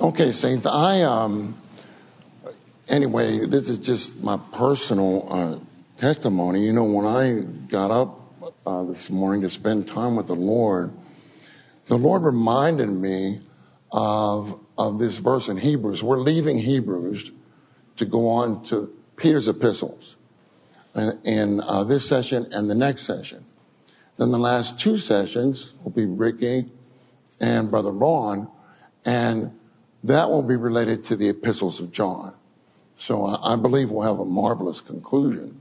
Okay, Saints, anyway, this is just my personal testimony. You know, when I got up this morning to spend time with the Lord reminded me of this verse in Hebrews. We're leaving Hebrews to go on to Peter's epistles in this session and the next session. Then the last two sessions will be Ricky and Brother Ron, and that will be related to the epistles of John. So I believe we'll have a marvelous conclusion.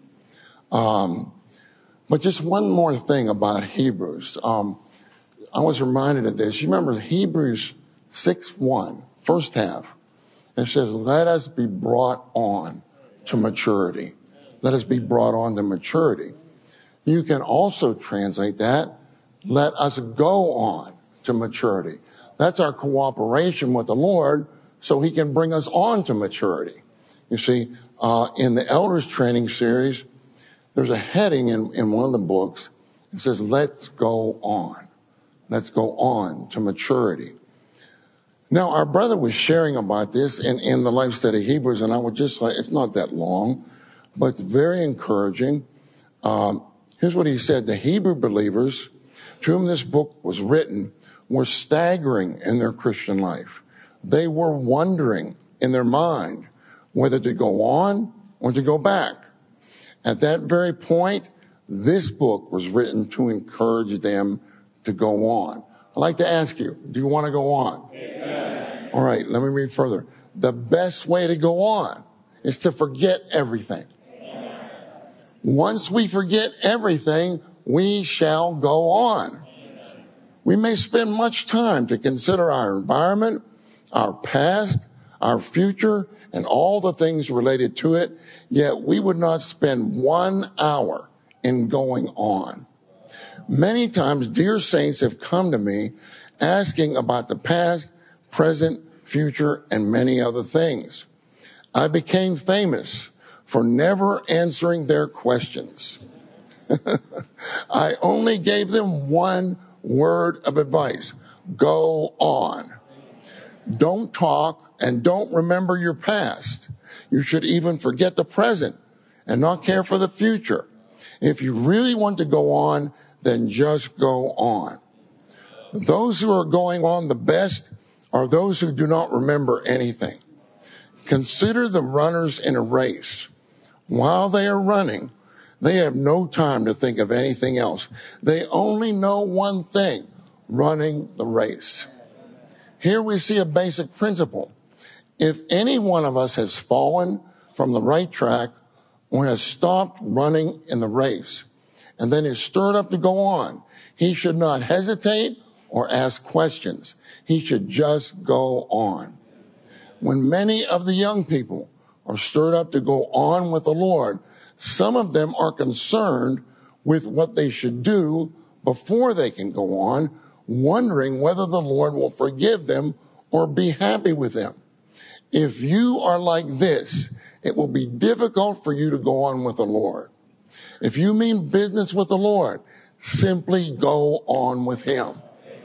But just one more thing about Hebrews. I was reminded of this. You remember Hebrews 6:1, first half. It says, let us be brought on to maturity. Let us be brought on to maturity. You can also translate that, let us go on to maturity. That's our cooperation with the Lord so he can bring us on to maturity. You see, in the Elders Training Series, there's a heading in one of the books. It says, let's go on. Let's go on to maturity. Now, our brother was sharing about this in the Life Study Hebrews, and I would just say, it's not that long, but it's very encouraging. Here's what he said. The Hebrew believers to whom this book was written were staggering in their Christian life. They were wondering in their mind whether to go on or to go back. At that very point, this book was written to encourage them to go on. I'd like to ask you, do you want to go on? Amen. All right, let me read further. The best way to go on is to forget everything. Amen. Once we forget everything, we shall go on. Amen. We may spend much time to consider our environment, our past, our future, and all the things related to it, yet we would not spend 1 hour in going on. Many times, dear saints have come to me asking about the past, present, future, and many other things. I became famous for never answering their questions. I only gave them one word of advice. Go on. Don't talk and don't remember your past. You should even forget the present and not care for the future. If you really want to go on, then just go on. Those who are going on the best are those who do not remember anything. Consider the runners in a race. While they are running, they have no time to think of anything else. They only know one thing, running the race. Here we see a basic principle. If any one of us has fallen from the right track or has stopped running in the race, and then is stirred up to go on, he should not hesitate or ask questions. He should just go on. When many of the young people are stirred up to go on with the Lord, some of them are concerned with what they should do before they can go on, wondering whether the Lord will forgive them or be happy with them. If you are like this, it will be difficult for you to go on with the Lord. If you mean business with the Lord, simply go on with him.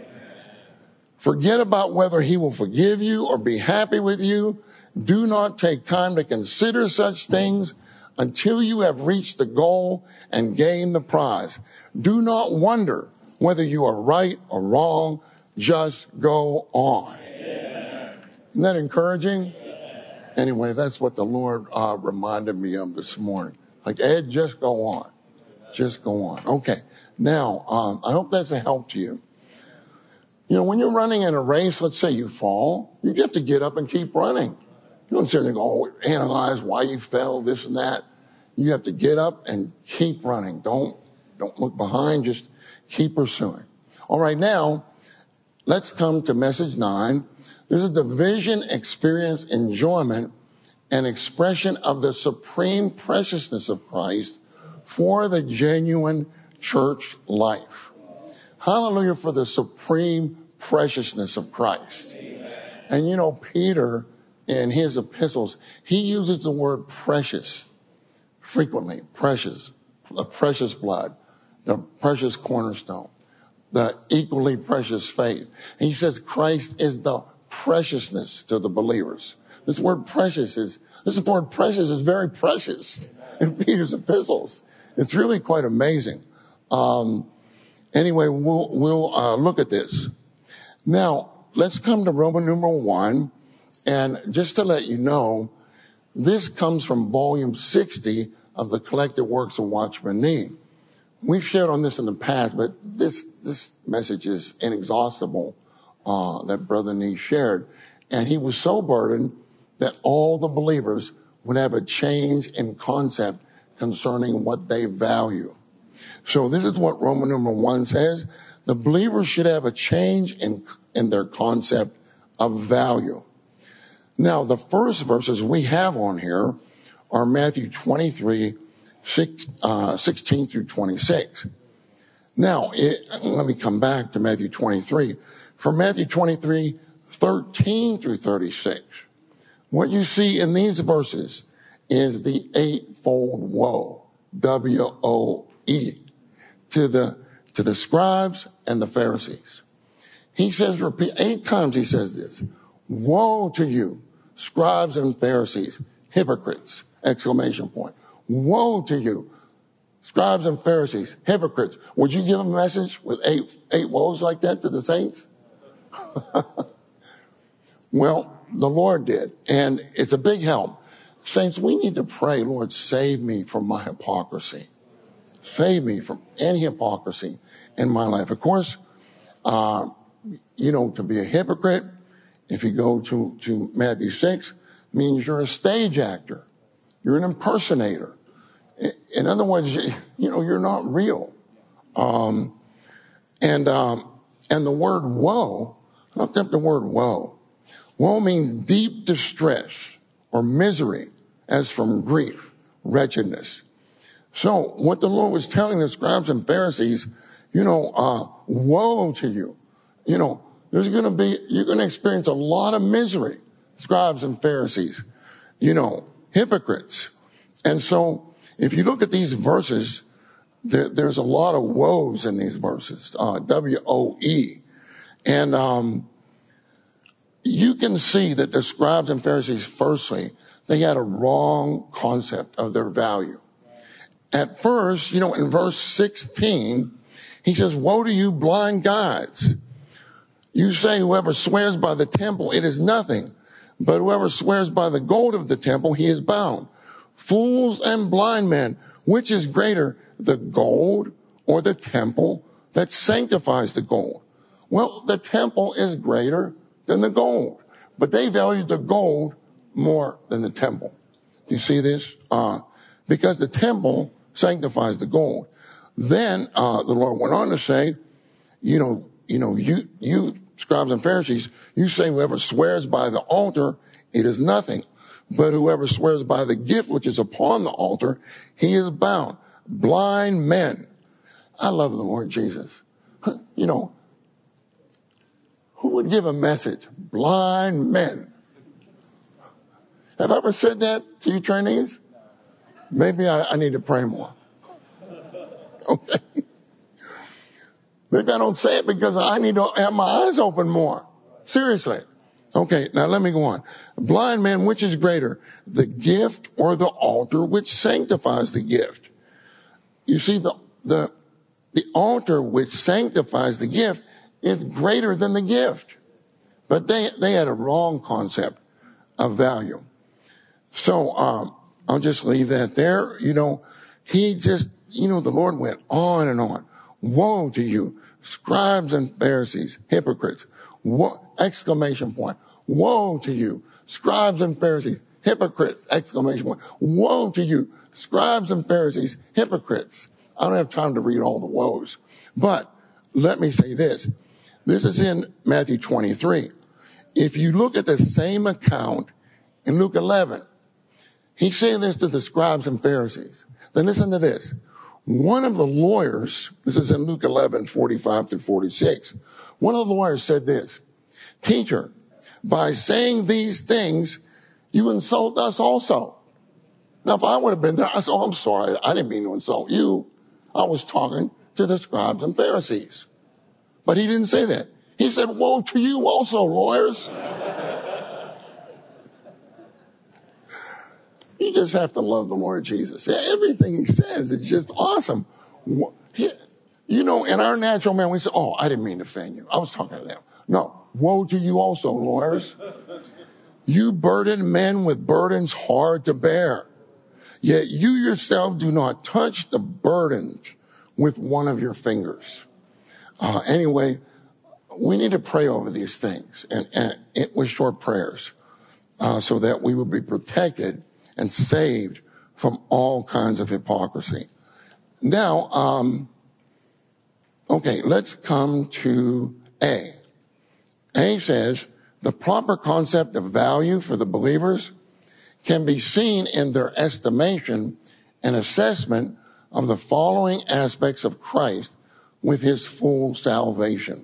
Forget about whether he will forgive you or be happy with you. Do not take time to consider such things until you have reached the goal and gained the prize. Do not wonder whether you are right or wrong. Just go on. Isn't that encouraging? Anyway, that's what the Lord reminded me of this morning. Like, Ed, just go on. Just go on. Okay. Now, I hope that's a help to you. You know, when you're running in a race, let's say you fall, you have to get up and keep running. You don't sit there and go, analyze why you fell, this and that. You have to get up and keep running. Don't look behind, just keep pursuing. All right, now, let's come to message 9. This is the vision, experience, enjoyment, and expression of the supreme preciousness of Christ for the genuine church life. Hallelujah for the supreme preciousness of Christ. Amen. And you know, Peter, in his epistles, he uses the word precious frequently. Precious, the precious blood, the precious cornerstone, the equally precious faith. And he says Christ is the preciousness to the believers. This word precious is very precious in Peter's epistles. It's really quite amazing. Anyway, we'll look at this. Now, let's come to Roman numeral 1. And just to let you know, this comes from volume 60 of the Collected Works of Watchman Nee. We've shared on this in the past, but this message is inexhaustible that Brother Nee shared. And he was so burdened that all the believers would have a change in concept concerning what they value. So this is what Roman numeral 1 says. The believers should have a change in their concept of value. Now, the first verses we have on here are Matthew 23, 16 through 26. Now, let me come back to Matthew 23. For Matthew 23, 13 through 36, what you see in these verses is the eightfold woe, W-O-E, to the scribes and the Pharisees. He says, 8 times he says this, woe to you, scribes and Pharisees, hypocrites, exclamation point. Woe to you, scribes and Pharisees, hypocrites. Would you give a message with eight woes like that to the saints? Well, the Lord did, and it's a big help. Saints, we need to pray, Lord, save me from my hypocrisy. Save me from any hypocrisy in my life. Of course, to be a hypocrite, if you go to Matthew 6, means you're a stage actor. You're an impersonator. In other words, you're not real. And the word woe, look up the word woe. Woe means deep distress or misery, as from grief, wretchedness. So what the Lord was telling the scribes and Pharisees, woe to you. You're going to experience a lot of misery, scribes and Pharisees, hypocrites. And so if you look at these verses, there's a lot of woes in these verses, W-O-E. And you can see that the scribes and Pharisees, firstly, they had a wrong concept of their value. At first, in verse 16, he says, woe to you, blind guides. You say, whoever swears by the temple, it is nothing. But whoever swears by the gold of the temple, he is bound. Fools and blind men, which is greater, the gold or the temple that sanctifies the gold? Well, the temple is greater than the gold, but they valued the gold more than the temple. Do you see this? Because the temple sanctifies the gold. Then the Lord went on to say, you scribes and Pharisees, you say whoever swears by the altar, it is nothing. But whoever swears by the gift which is upon the altar, he is bound. Blind men. I love the Lord Jesus. Who would give a message? Blind men. Have I ever said that to you trainees? Maybe I need to pray more. Okay. Maybe I don't say it because I need to have my eyes open more. Seriously. Okay, now let me go on. Blind man, which is greater, the gift or the altar which sanctifies the gift? You see, the altar which sanctifies the gift is greater than the gift. But they had a wrong concept of value. So I'll just leave that there. The Lord went on and on. Woe to you, scribes and Pharisees, hypocrites. Exclamation point. Woe to you, scribes and Pharisees, hypocrites, exclamation point. Woe to you, scribes and Pharisees, hypocrites. I don't have time to read all the woes. But let me say this. This is in Matthew 23. If you look at the same account in Luke 11, he's saying this to the scribes and Pharisees. Then listen to this. One of the lawyers, this is in Luke 11, 45 through 46. One of the lawyers said this, teacher, by saying these things, you insult us also. Now, if I would have been there, I said, I'm sorry. I didn't mean to insult you. I was talking to the scribes and Pharisees. But he didn't say that. He said, woe to you also, lawyers. just have to love the Lord Jesus. Everything he says is just awesome. You know, in our natural man, we say, oh, I didn't mean to offend you. I was talking to them. No, woe to you also, lawyers. You burden men with burdens hard to bear. Yet you yourself do not touch the burdens with one of your fingers. Anyway, we need to pray over these things and with short prayers so that we will be protected and saved from all kinds of hypocrisy. Now, okay, let's come to A. A says the proper concept of value for the believers can be seen in their estimation and assessment of the following aspects of Christ with his full salvation.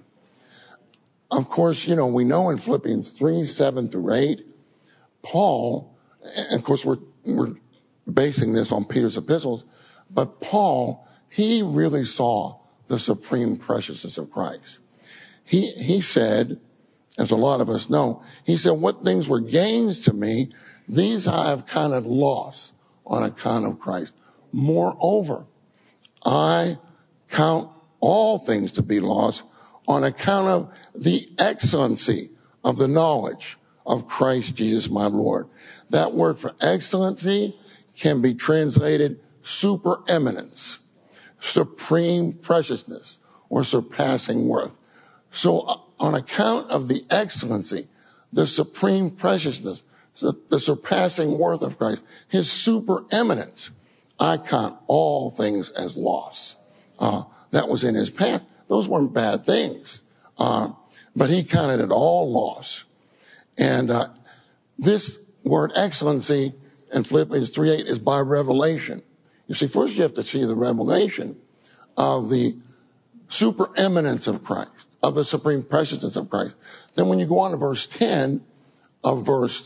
Of course, you know, we know in Philippians 3:7-8, Paul, and of course we're basing this on Peter's epistles, but Paul, he really saw the supreme preciousness of Christ. He said, as a lot of us know, he said, what things were gains to me, these I have counted loss on account of Christ. Moreover, I count all things to be lost on account of the excellency of the knowledge of Christ Jesus my Lord. That word for excellency can be translated supereminence, supreme preciousness, or surpassing worth. So on account of the excellency, the supreme preciousness, the surpassing worth of Christ, his supereminence, I count all things as loss. That was in his path. Those weren't bad things. But he counted it all loss. And this word excellency in Philippians 3:8 is by revelation. You see, first you have to see the revelation of the supereminence of Christ, of the supreme preciousness of Christ. Then when you go on to verse 10 of verse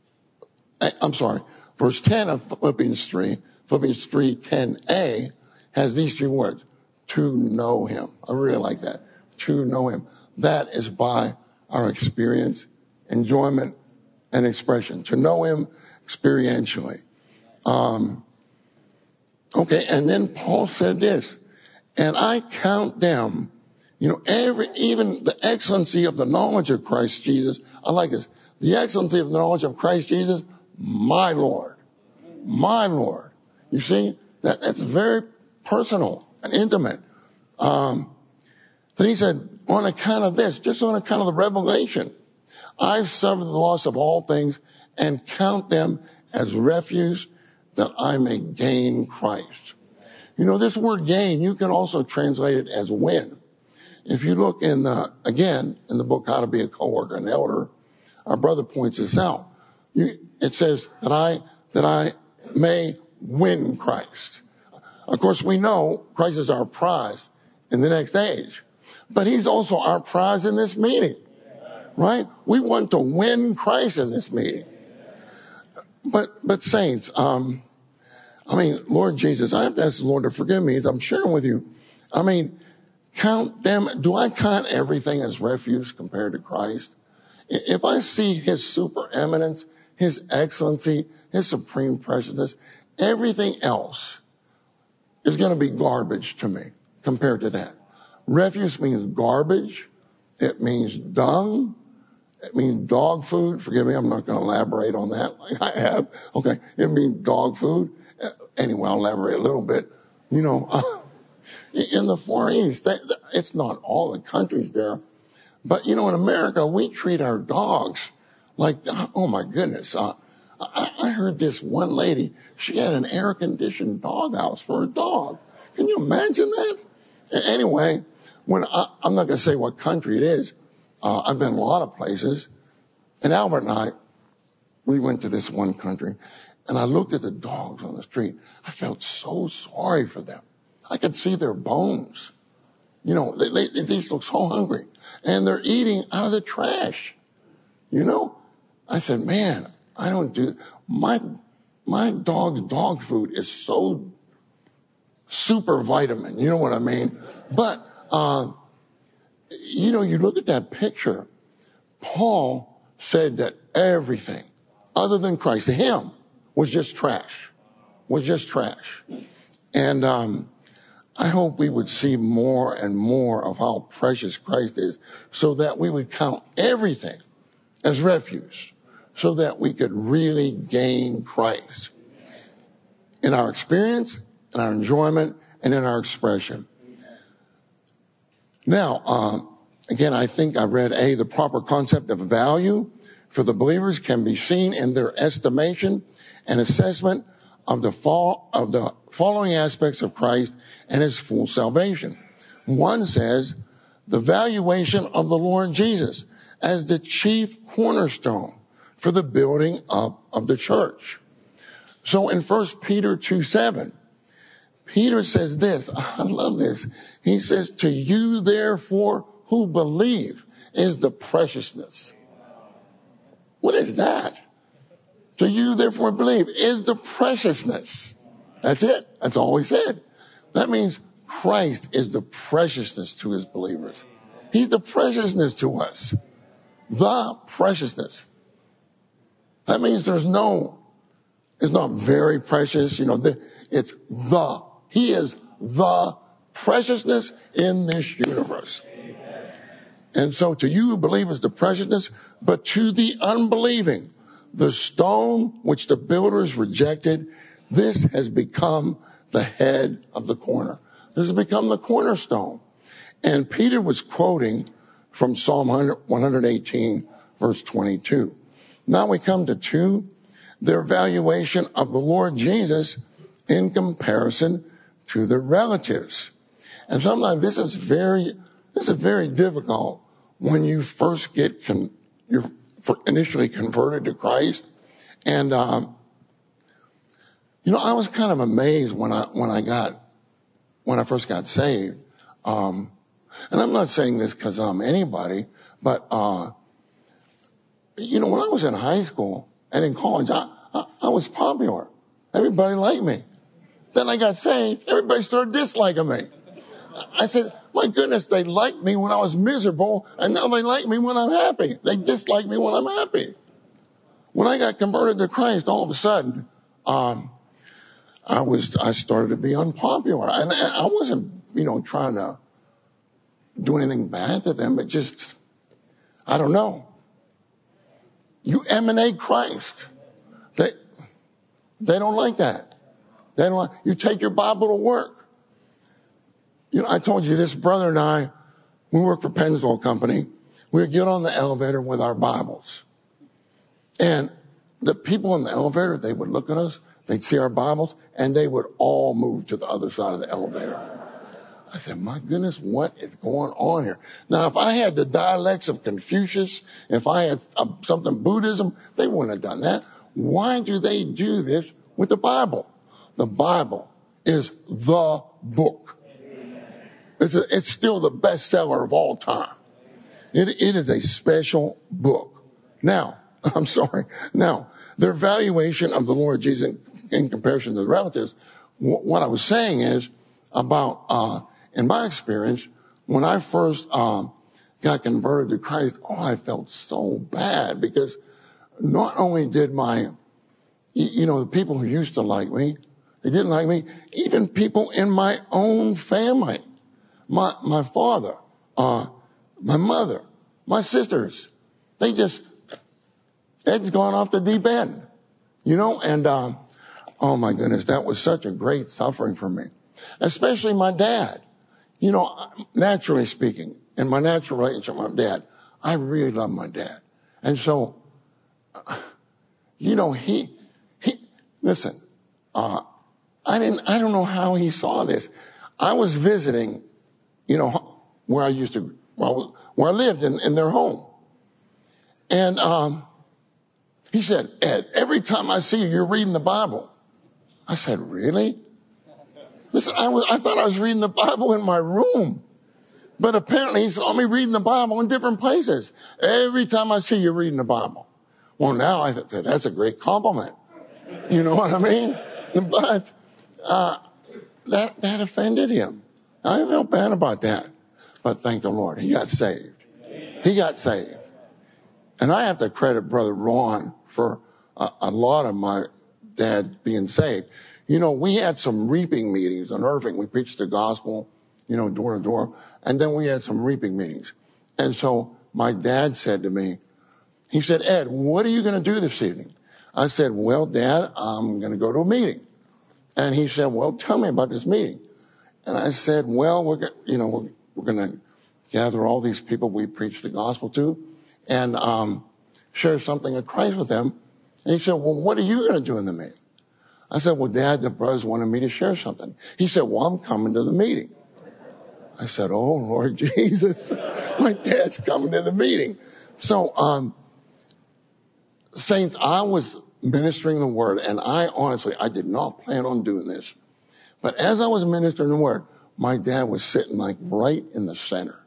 10 of Philippians 3:10a has these three words, to know him. I really like that. To know him. That is by our experience, enjoyment, and expression. To know him experientially. Okay, and then Paul said this, and I count them, you know, even the excellency of the knowledge of Christ Jesus. I like this. The excellency of the knowledge of Christ Jesus, my Lord. My Lord. You see, that's very personal and intimate. Then he said, on account of this, just on account of the revelation, I've suffered the loss of all things and count them as refuse that I may gain Christ. You know, this word gain, you can also translate it as win. If you look again, in the book, How to Be a Co-worker and Elder, our brother points this out. It says that I may win Christ. Of course, we know Christ is our prize in the next age, but he's also our prize in this meeting, right? We want to win Christ in this meeting. But saints, Lord Jesus, I have to ask the Lord to forgive me as I'm sharing with you. Count them. Do I count everything as refuse compared to Christ? If I see his supereminence, his excellency, his supreme preciousness, everything else is going to be garbage to me compared to that. Refuse means garbage. It means dung. It means dog food. Forgive me, I'm not going to elaborate on that like I have. Okay, it means dog food. Anyway, I'll elaborate a little bit. You know, in the Far East, it's not all the countries there, but you know, in America, we treat our dogs like, oh my goodness. I heard this one lady, she had an air-conditioned doghouse for her dog. Can you imagine that? Anyway, I'm not going to say what country it is. I've been a lot of places. And Albert and I, we went to this one country, and I looked at the dogs on the street. I felt so sorry for them. I could see their bones. You know, they just look so hungry. And they're eating out of the trash. You know? I said, man, I don't do my dog's dog food is so super vitamin. You know what I mean? But, you know, you look at that picture. Paul said that everything other than Christ, to him, was just trash, And I hope we would see more and more of how precious Christ is so that we would count everything as refuse so that we could really gain Christ in our experience, in our enjoyment, and in our expression. Now, again, I think I read the proper concept of value for the believers can be seen in their estimation and assessment of the following aspects of Christ and his full salvation. One says, the valuation of the Lord Jesus as the chief cornerstone for the building up of the church. So in 1 Peter 2:7, Peter says this, I love this. He says, to you therefore who believe is the preciousness. What is that? To you therefore believe is the preciousness. That's it. That's all he said. That means Christ is the preciousness to his believers. He's the preciousness to us. The preciousness. That means it's not very precious, it's he is the preciousness in this universe. Amen. And so to you who believe is the preciousness, but to the unbelieving, the stone which the builders rejected, this has become the head of the corner. This has become the cornerstone. And Peter was quoting from Psalm 118, verse 22. Now we come to 2, their valuation of the Lord Jesus in comparison to their relatives. And sometimes this is very difficult when you first you're initially converted to Christ. And, I was kind of amazed when I first got saved. And I'm not saying this because I'm anybody, but, when I was in high school and in college, I was popular. Everybody liked me. Then I got saved. Everybody started disliking me. I said, my goodness, they liked me when I was miserable, and now they like me when I'm happy. They dislike me when I'm happy. When I got converted to Christ, all of a sudden, I started to be unpopular. And I wasn't, trying to do anything bad to them, but just, I don't know. You emanate Christ. They don't like that. You take your Bible to work. I told you this brother and I, we work for Pennzoil Company. We would get on the elevator with our Bibles. And the people in the elevator, they would look at us, they'd see our Bibles, and they would all move to the other side of the elevator. I said, my goodness, what is going on here? Now, if I had the dialects of Confucius, if I had something Buddhism, they wouldn't have done that. Why do they do this with the Bible? The Bible is the book. It's still the bestseller of all time. It is a special book. Now, I'm sorry. Now, their valuation of the Lord Jesus in comparison to the relatives, what I was saying is about, in my experience, when I first got converted to Christ, I felt so bad because not only did the people who used to like me, they didn't like me, even people in my own family, my father, my mother, my sisters, Ed's gone off the deep end, and oh my goodness, that was such a great suffering for me, especially my dad. Naturally speaking, in my natural relationship with my dad, I really love my dad. And so, listen, I don't know how he saw this. I was visiting, where I lived in their home. And, he said, Ed, every time I see you, you're reading the Bible. I said, really? Listen, I thought I was reading the Bible in my room. But apparently he saw me reading the Bible in different places. Every time I see you reading the Bible. Well, now I thought that's a great compliment. You know what I mean? But that offended him. I felt bad about that. But thank the Lord, he got saved. He got saved. And I have to credit Brother Ron for a lot of my dad being saved. You know, we had some reaping meetings in Irving. We preached the gospel, you know, door to door. And then we had some reaping meetings. And so my dad said to me, he said, Ed, what are you going to do this evening? I said, well, Dad, I'm going to go to a meeting. And he said, well, tell me about this meeting. And I said, well, we're going to gather all these people we preach the gospel to and share something of Christ with them. And he said, well, what are you going to do in the meeting? I said, well, Dad, the brothers wanted me to share something. He said, well, I'm coming to the meeting. I said, oh, Lord Jesus, my dad's coming to the meeting. So, saints, I was ministering the word, and I did not plan on doing this. But as I was ministering the word, my dad was sitting like right in the center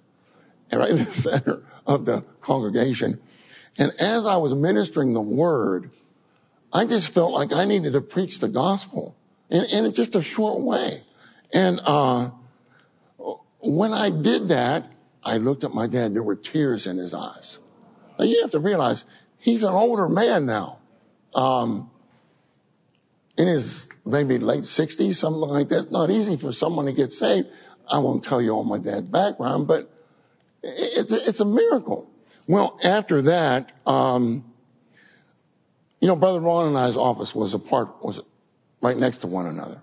of the congregation. And as I was ministering the word, I just felt like I needed to preach the gospel in just a short way. And when I did that, I looked at my dad. There were tears in his eyes. Now, you have to realize he's an older man now, in his maybe late 60s, something like that. It's not easy for someone to get saved. I won't tell you all my dad's background, but it's a miracle. Well, after that, Brother Ron and I's office was right next to one another.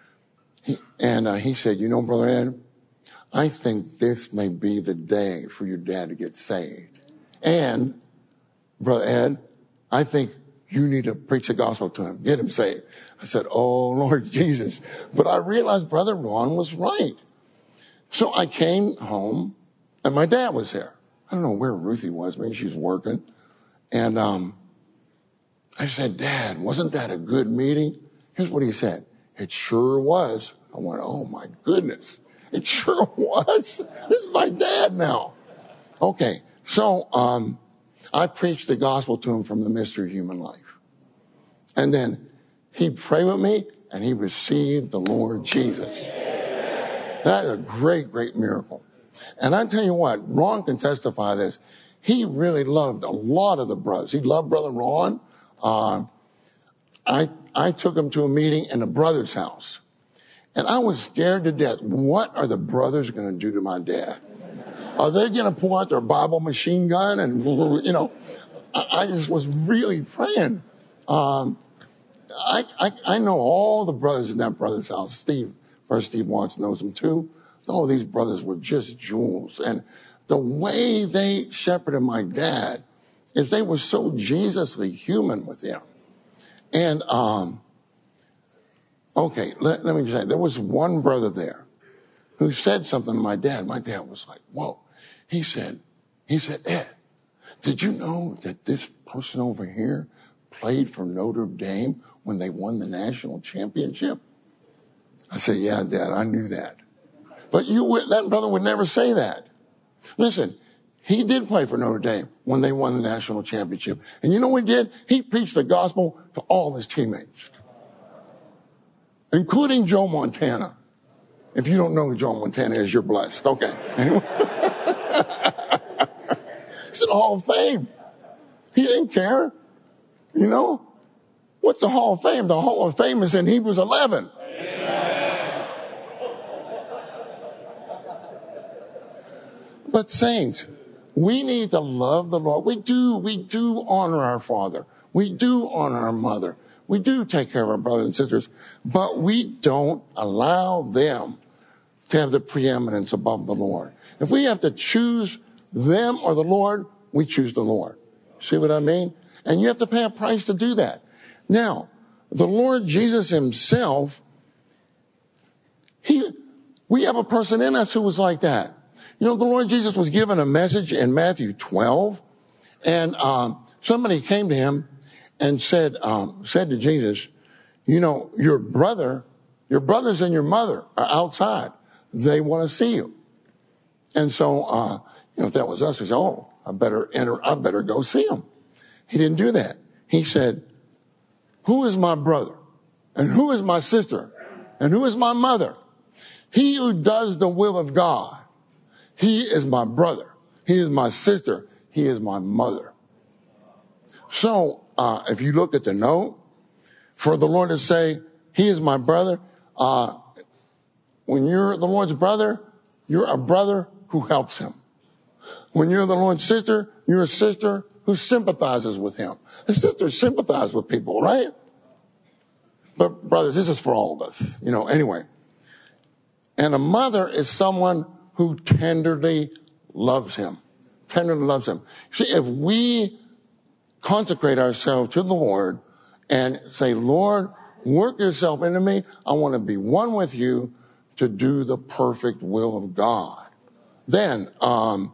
He said, Brother Ed, I think this may be the day for your dad to get saved. And, Brother Ed, I think you need to preach the gospel to him, get him saved. I said, oh, Lord Jesus. But I realized Brother Ron was right. So I came home, and my dad was there. I don't know where Ruthie was. Maybe she was working. And I said, Dad, wasn't that a good meeting? Here's what he said. It sure was. I went, oh, my goodness. It sure was. This is my dad now. Okay, so I preached the gospel to him from the mystery of human life. And then he prayed with me, and he received the Lord Jesus. That is a great, great miracle. And I tell you what, Ron can testify this. He really loved a lot of the brothers. He loved Brother Ron. I took him to a meeting in the brother's house. And I was scared to death. What are the brothers going to do to my dad? Are they going to pull out their Bible machine gun? And, I just was really praying. I know all the brothers in that brother's house. Brother Steve Watts knows them too. Oh, these brothers were just jewels. And the way they shepherded my dad is they were so Jesusly human with him. And, okay, let me just say, there was one brother there who said something to my dad. My dad was like, whoa. He said, Ed, did you know that this person over here played for Notre Dame when they won the national championship? I said, yeah, Dad, I knew that. But that brother would never say that. Listen, he did play for Notre Dame when they won the national championship. And you know what he did? He preached the gospel to all his teammates, including Joe Montana. If you don't know who Joe Montana is, you're blessed. Okay. Anyway. It's in the Hall of Fame. He didn't care. What's the Hall of Fame? The Hall of Fame is in Hebrews 11. But saints, we need to love the Lord. We do honor our father. We do honor our mother. We do take care of our brothers and sisters, but we don't allow them to have the preeminence above the Lord. If we have to choose them or the Lord, we choose the Lord. See what I mean? And you have to pay a price to do that. Now, the Lord Jesus himself, we have a person in us who was like that. The Lord Jesus was given a message in Matthew 12, and somebody came to him and said to Jesus, your brothers and your mother are outside. They want to see you. And so, if that was us, we said, oh, I better go see him. He didn't do that. He said, who is my brother? And who is my sister? And who is my mother? He who does the will of God. He is my brother. He is my sister. He is my mother. So, if you look at the note, For the Lord to say, he is my brother. When you're the Lord's brother, you're a brother who helps him. When you're the Lord's sister, you're a sister who sympathizes with him. The sisters sympathize with people, right? But brothers, this is for all of us, anyway. And a mother is someone who tenderly loves him. Tenderly loves him. See, if we consecrate ourselves to the Lord and say, Lord, work yourself into me. I want to be one with you to do the perfect will of God. Then our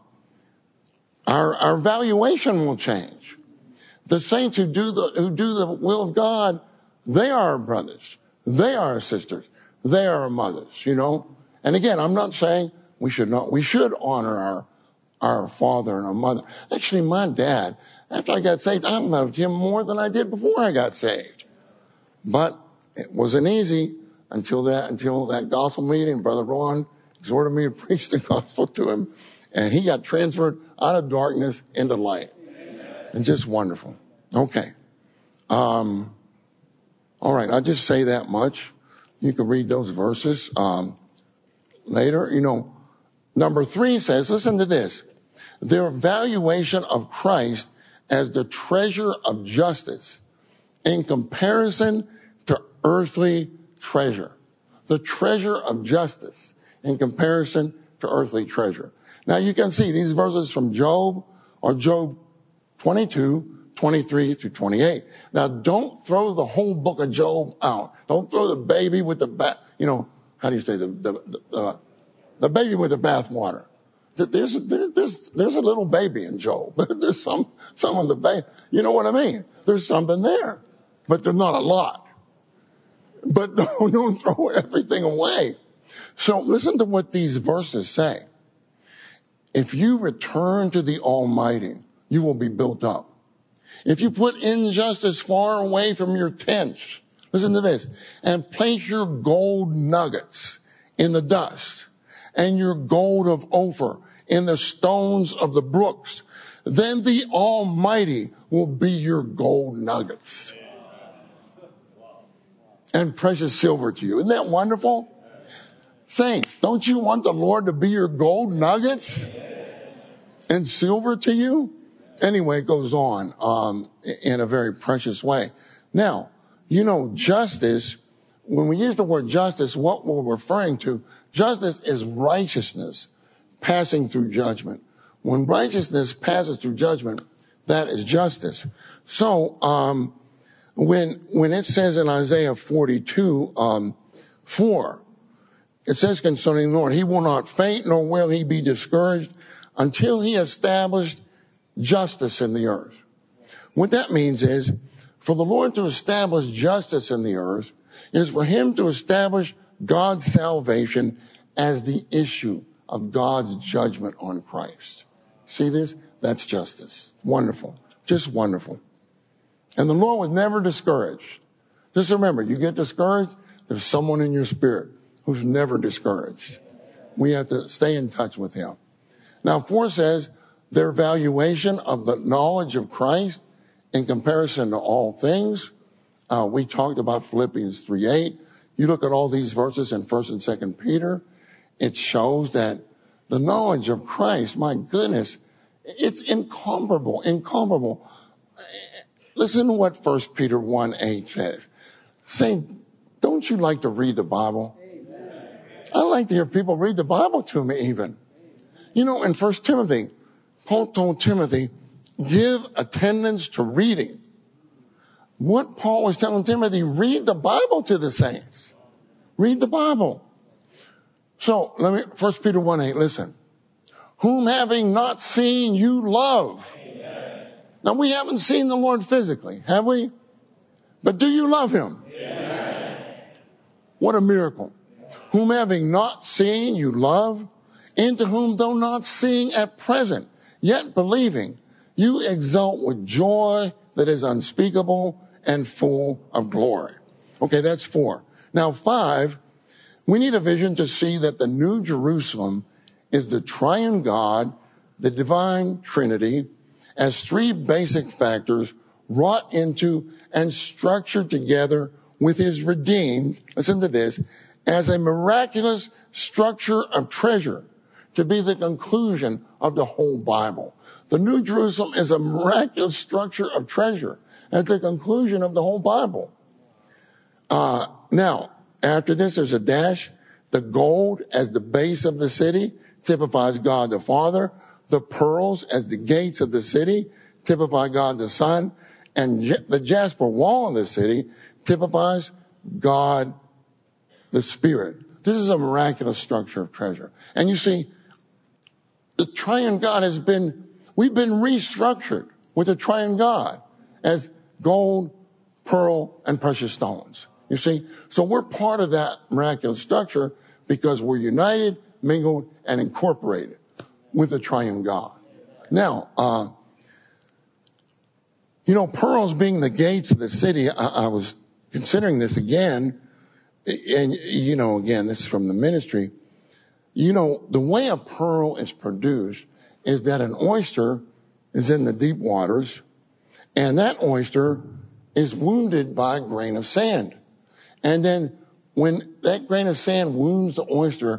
valuation will change. The saints who do the will of God, they are our brothers. They are our sisters. They are our mothers, And again, I'm not saying we should honor our father and our mother. Actually, my dad, after I got saved, I loved him more than I did before I got saved. But it wasn't easy until that gospel meeting. Brother Ron exhorted me to preach the gospel to him, and he got transferred out of darkness into light. And just wonderful. Okay. All right, I'll just say that much. You can read those verses later. Number 3 says, listen to this. Their valuation of Christ as the treasure of justice in comparison to earthly treasure. The treasure of justice in comparison to earthly treasure. Now you can see these verses from Job or Job 22, 23 through 28. Now don't throw the whole book of Job out. Don't throw the baby with the how do you say the baby with the bathwater. There's a little baby in Job. There's some of the baby. You know what I mean? There's something there, but there's not a lot. But don't throw everything away. So listen to what these verses say. If you return to the Almighty, you will be built up. If you put injustice far away from your tents, listen to this, and place your gold nuggets in the dust and your gold of Ophir in the stones of the brooks, then the Almighty will be your gold nuggets and precious silver to you. Isn't that wonderful? Saints, don't you want the Lord to be your gold nuggets and silver to you? Anyway, it goes on in a very precious way. Now, justice, when we use the word justice, what we're referring to, justice is righteousness passing through judgment. When righteousness passes through judgment, that is justice. So, when it says in Isaiah 42, 4, it says concerning the Lord, he will not faint, nor will he be discouraged until he established justice in the earth. What that means is, for the Lord to establish justice in the earth is for him to establish God's salvation as the issue of God's judgment on Christ. See this? That's justice. Wonderful. Just wonderful. And the Lord was never discouraged. Just remember, you get discouraged, there's someone in your spirit who's never discouraged. We have to stay in touch with him. Now, 4 says, their valuation of the knowledge of Christ in comparison to all things. We talked about Philippians 3:8. You look at all these verses in 1 and 2 Peter. It shows that the knowledge of Christ, my goodness, it's incomparable. Listen to what 1 Peter 1:8 says. Say, don't you like to read the Bible? Amen. I like to hear people read the Bible to me even. In 1 Timothy, Paul told Timothy, give attendance to reading. What Paul was telling Timothy, read the Bible to the saints. Read the Bible. So, 1 Peter 1:8, listen. Whom having not seen you love. Amen. Now, we haven't seen the Lord physically, have we? But do you love him? Amen. What a miracle. Whom having not seen you love, into whom though not seeing at present, yet believing, you exult with joy that is unspeakable and full of glory. Okay, that's 4. Now 5, we need a vision to see that the New Jerusalem is the triune God, the divine Trinity, as 3 basic factors wrought into and structured together with his redeemed, listen to this, as a miraculous structure of treasure to be the conclusion of the whole Bible. The New Jerusalem is a miraculous structure of treasure at the conclusion of the whole Bible. Now, after this, there's a dash. The gold as the base of the city typifies God the Father. The pearls as the gates of the city typify God the Son. And the jasper wall of the city typifies God the Spirit. This is a miraculous structure of treasure. And you see, the triune God we've been restructured with the triune God as gold, pearl, and precious stones. You see? So we're part of that miraculous structure because we're united, mingled, and incorporated with the triune God. Now, pearls being the gates of the city, I was considering this again, and, again, this is from the ministry. The way a pearl is produced is that an oyster is in the deep waters, and that oyster is wounded by a grain of sand. And then when that grain of sand wounds the oyster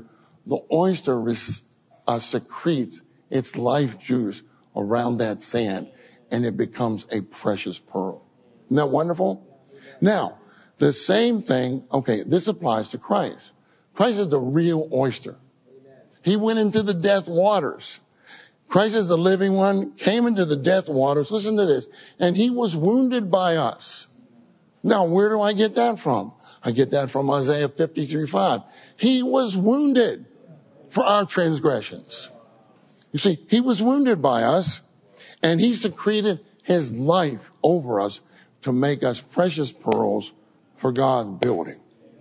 secretes its life juice around that sand, and it becomes a precious pearl. Isn't that wonderful? Now, the same thing, this applies to Christ. Christ is the real oyster. He went into the death waters. Christ is the living one, came into the death waters. Listen to this. And he was wounded by us. Now, where do I get that from? I get that from Isaiah 53:5. He was wounded for our transgressions. You see, he was wounded by us, and he secreted his life over us to make us precious pearls for God's building.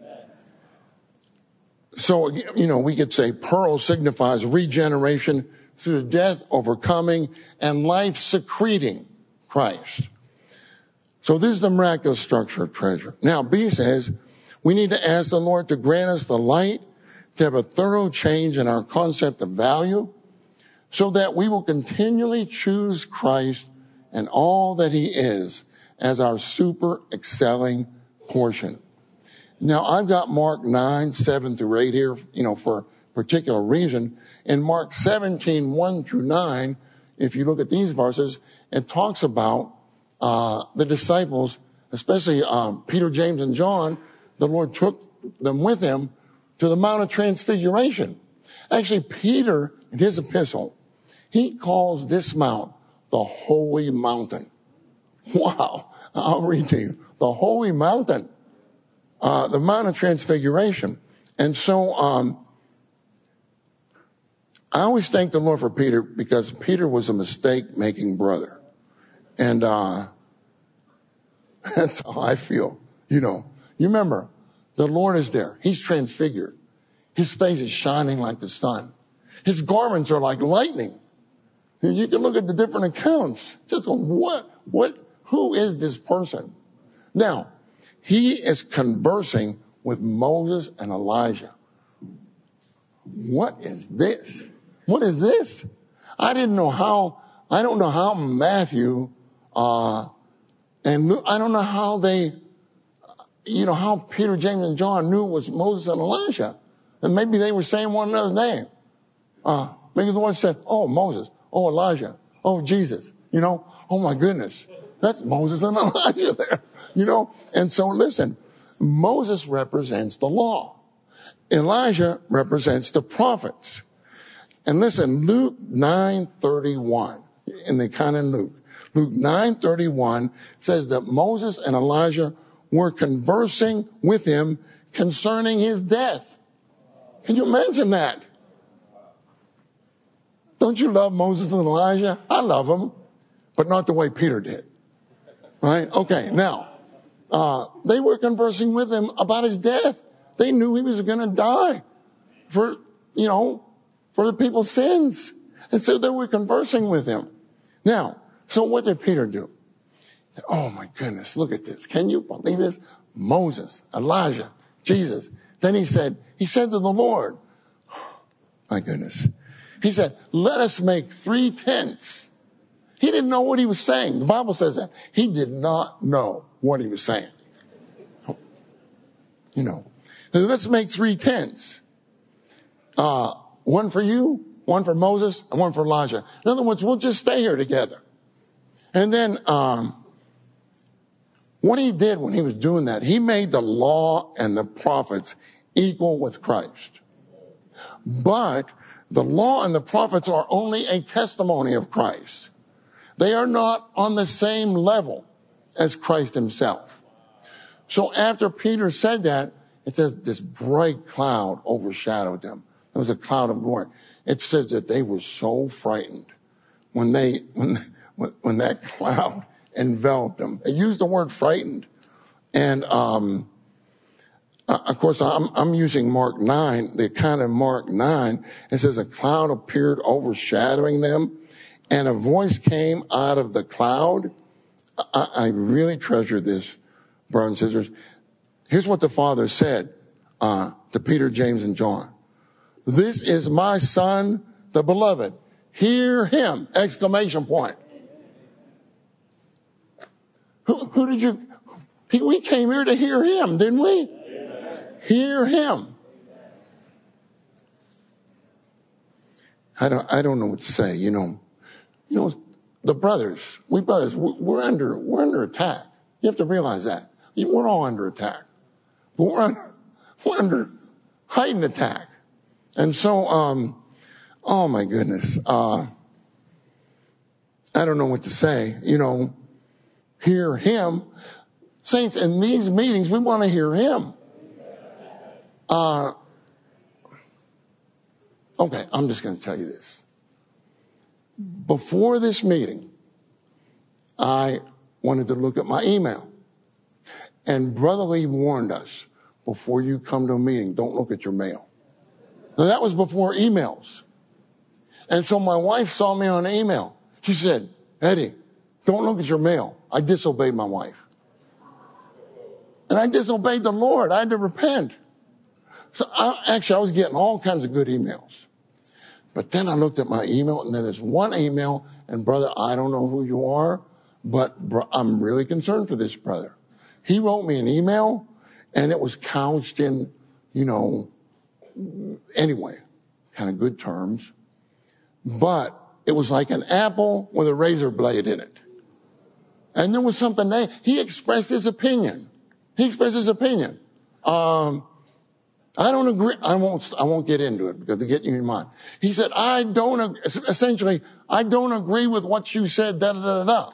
So, we could say pearl signifies regeneration through death, overcoming, and life secreting Christ. So this is the miraculous structure of treasure. Now, B says, we need to ask the Lord to grant us the light to have a thorough change in our concept of value so that we will continually choose Christ and all that he is as our super excelling portion. Now, I've got Mark 9:7-8 here, for a particular reason. In Mark 17:1-9, if you look at these verses, it talks about the disciples, especially Peter, James, and John. The Lord took them with him to the Mount of Transfiguration. Actually, Peter, in his epistle, he calls this mount the Holy Mountain. Wow. I'll read to you. The Holy Mountain. The Mount of Transfiguration. And so, I always thank the Lord for Peter because Peter was a mistake-making brother. And, that's how I feel. You remember, the Lord is there. He's transfigured. His face is shining like the sun. His garments are like lightning. And you can look at the different accounts. Just go, who is this person? Now, he is conversing with Moses and Elijah. What is this? What is this? I don't know how Matthew, and Luke, I don't know how they, how Peter, James, and John knew it was Moses and Elijah. And maybe they were saying one another's name. Maybe the one said, oh, Moses, oh, Elijah, oh, Jesus, oh my goodness. That's Moses and Elijah there, And so listen, Moses represents the law. Elijah represents the prophets. And listen, Luke 9:31, in the canon Luke 9:31 says that Moses and Elijah were conversing with him concerning his death. Can you imagine that? Don't you love Moses and Elijah? I love them, but not the way Peter did. Right? Okay, now, they were conversing with him about his death. They knew he was going to die for the people's sins. And so they were conversing with him. Now, so what did Peter do? Oh my goodness, look at this. Can you believe this? Moses, Elijah, Jesus. Then he said to the Lord, my goodness. He said, let us make 3 tents. He didn't know what he was saying. The Bible says that. He did not know what he was saying. You know. So let's make 3 tents. One for you, one for Moses, and one for Elijah. In other words, we'll just stay here together. And then what he did when he was doing that, he made the law and the prophets equal with Christ. But the law and the prophets are only a testimony of Christ. They are not on the same level as Christ himself. So after Peter said that, it says this bright cloud overshadowed them. It was a cloud of glory. It says that they were so frightened when that cloud enveloped them. It used the word frightened. And, of course, I'm using Mark 9, the account of Mark 9. It says a cloud appeared overshadowing them, and a voice came out of the cloud. I really treasure this, brothers and sisters. Here's what the Father said to Peter, James, and John. This is my Son, the beloved. Hear him! Exclamation point. Who did you... We came here to hear him, didn't we? Amen. Hear him. I don't know what to say, you know, the brothers, we're under attack. You have to realize that. We're all under attack. But we're under heightened attack. And so, oh my goodness, I don't know what to say, hear him. Saints, in these meetings, we want to hear him. Okay, I'm just going to tell you this. Before this meeting, I wanted to look at my email. And Brother Lee warned us, before you come to a meeting, don't look at your mail. Now, that was before emails. And so my wife saw me on email. She said, Eddie, don't look at your mail. I disobeyed my wife. And I disobeyed the Lord. I had to repent. So I was getting all kinds of good emails. But then I looked at my email, and then there's one email, and brother, I don't know who you are, but I'm really concerned for this brother. He wrote me an email, and it was couched in, anyway, kind of good terms. But it was like an apple with a razor blade in it. And there was something there. He expressed his opinion. I don't agree. I won't get into it because to get you in mind. He said, I don't agree with what you said, da-da-da-da-da.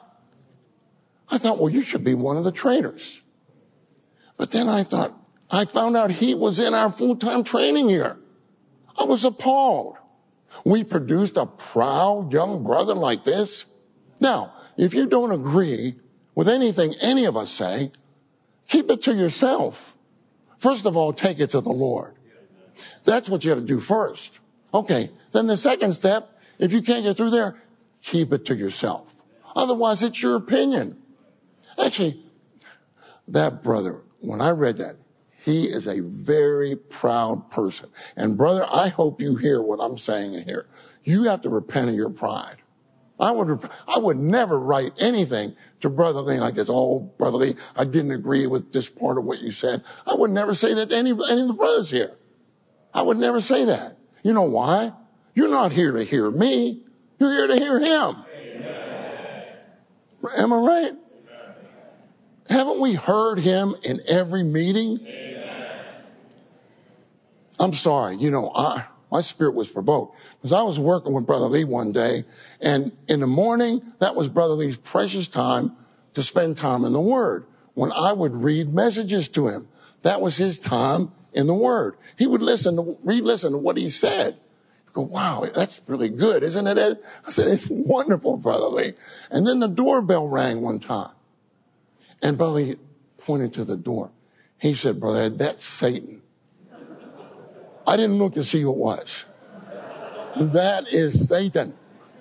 I thought, well, you should be one of the traitors. But then I found out he was in our full-time training here. I was appalled. We produced a proud young brother like this. Now, if you don't agree with anything any of us say, keep it to yourself. First of all, take it to the Lord. That's what you have to do first. Okay, then the second step, if you can't get through there, keep it to yourself. Otherwise, it's your opinion. Actually, that brother, when I read that, he is a very proud person. And brother, I hope you hear what I'm saying here. You have to repent of your pride. I would never write anything to Brother Lee like this. Oh, Brother Lee, I didn't agree with this part of what you said. I would never say that to any of the brothers here. I would never say that. You know why? You're not here to hear me. You're here to hear him. Amen. Am I right? Amen. Haven't we heard him in every meeting? Amen. I'm sorry. My spirit was provoked because I was working with Brother Lee one day, and in the morning, that was Brother Lee's precious time to spend time in the Word. When I would read messages to him, that was his time in the Word. He would re-listen to what he said. He'd go, wow, that's really good, isn't it, Ed? I said, it's wonderful, Brother Lee. And then the doorbell rang one time, and Brother Lee pointed to the door. He said, Brother Ed, that's Satan. I didn't look to see who it was. That is Satan.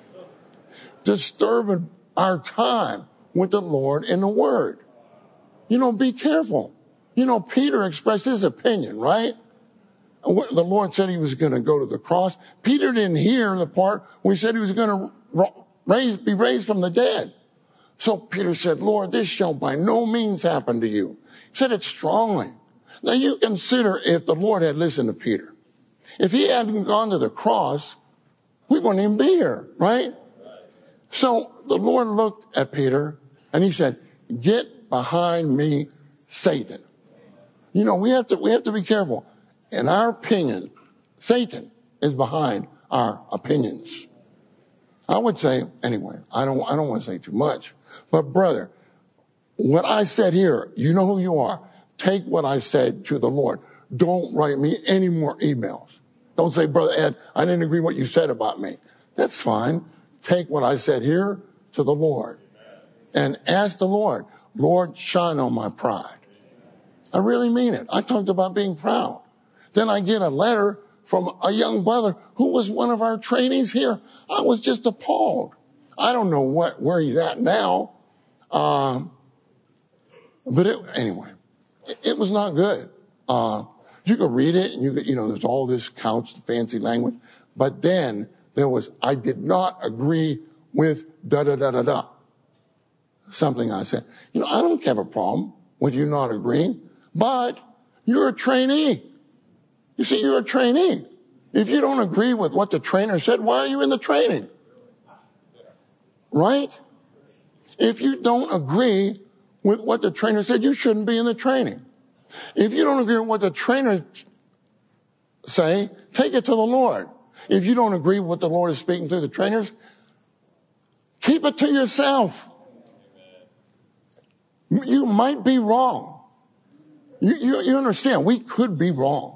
Disturbing our time with the Lord in the Word. Be careful. Peter expressed his opinion, right? The Lord said he was going to go to the cross. Peter didn't hear the part where he said he was going to be raised from the dead. So Peter said, Lord, this shall by no means happen to you. He said it strongly. Now you consider if the Lord had listened to Peter. If he hadn't gone to the cross, we wouldn't even be here, right? So the Lord looked at Peter and he said, get behind me, Satan. You know, we have to be careful. In our opinion, Satan is behind our opinions. I would say, anyway, I don't want to say too much, but brother, what I said here, you know who you are. Take what I said to the Lord. Don't write me any more emails. Don't say, Brother Ed, I didn't agree what you said about me. That's fine. Take what I said here to the Lord and ask the Lord, Lord, shine on my pride. I really mean it. I talked about being proud. Then I get a letter from a young brother who was one of our trainees here. I was just appalled. I don't know where he's at now. But anyway, it was not good. You could read it and there's all this couched fancy language. But then I did not agree with da-da-da-da-da. Something I said. I don't have a problem with you not agreeing, but you're a trainee. You see, you're a trainee. If you don't agree with what the trainer said, why are you in the training? Right? If you don't agree with what the trainer said, you shouldn't be in the training. If you don't agree with what the trainer say, take it to the Lord. If you don't agree with what the Lord is speaking through the trainers, keep it to yourself. You might be wrong. You understand, we could be wrong.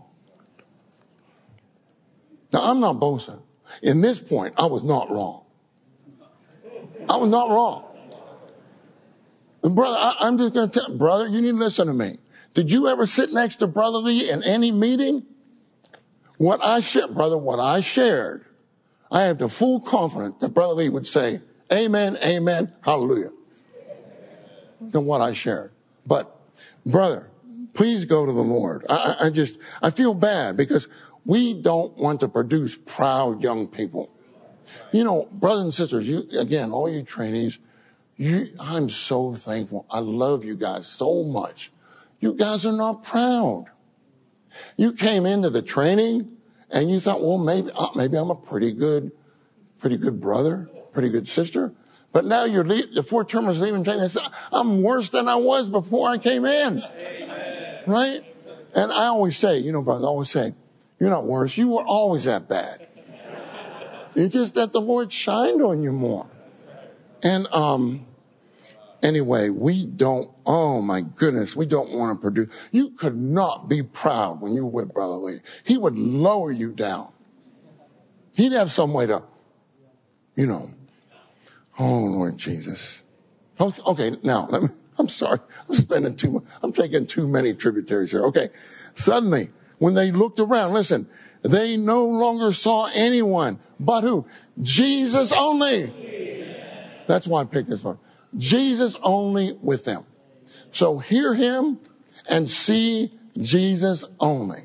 Now, I'm not boasting. In this point, I was not wrong. I was not wrong. And brother, I'm just going to tell, brother, you need to listen to me. Did you ever sit next to Brother Lee in any meeting? What I shared, I have the full confidence that Brother Lee would say, amen, amen, hallelujah, than what I shared. But brother, please go to the Lord. I feel bad because we don't want to produce proud young people. Brothers and sisters, all you trainees, I'm so thankful. I love you guys so much. You guys are not proud. You came into the training and you thought, well, maybe I'm a pretty good brother, pretty good sister. But now the four-termers leaving training. They say, I'm worse than I was before I came in. Amen. Right? And I always say, brothers, you're not worse. You were always that bad. It's just that the Lord shined on you more. And anyway, we don't want to produce. You could not be proud when you were with Brother Lee. He would lower you down. He'd have some way to, oh, Lord Jesus. Okay, now, I'm sorry. I'm taking too many tributaries here. Okay, suddenly, when they looked around, listen, they no longer saw anyone but who? Jesus only. That's why I picked this one. Jesus only with them. So hear him and see Jesus only.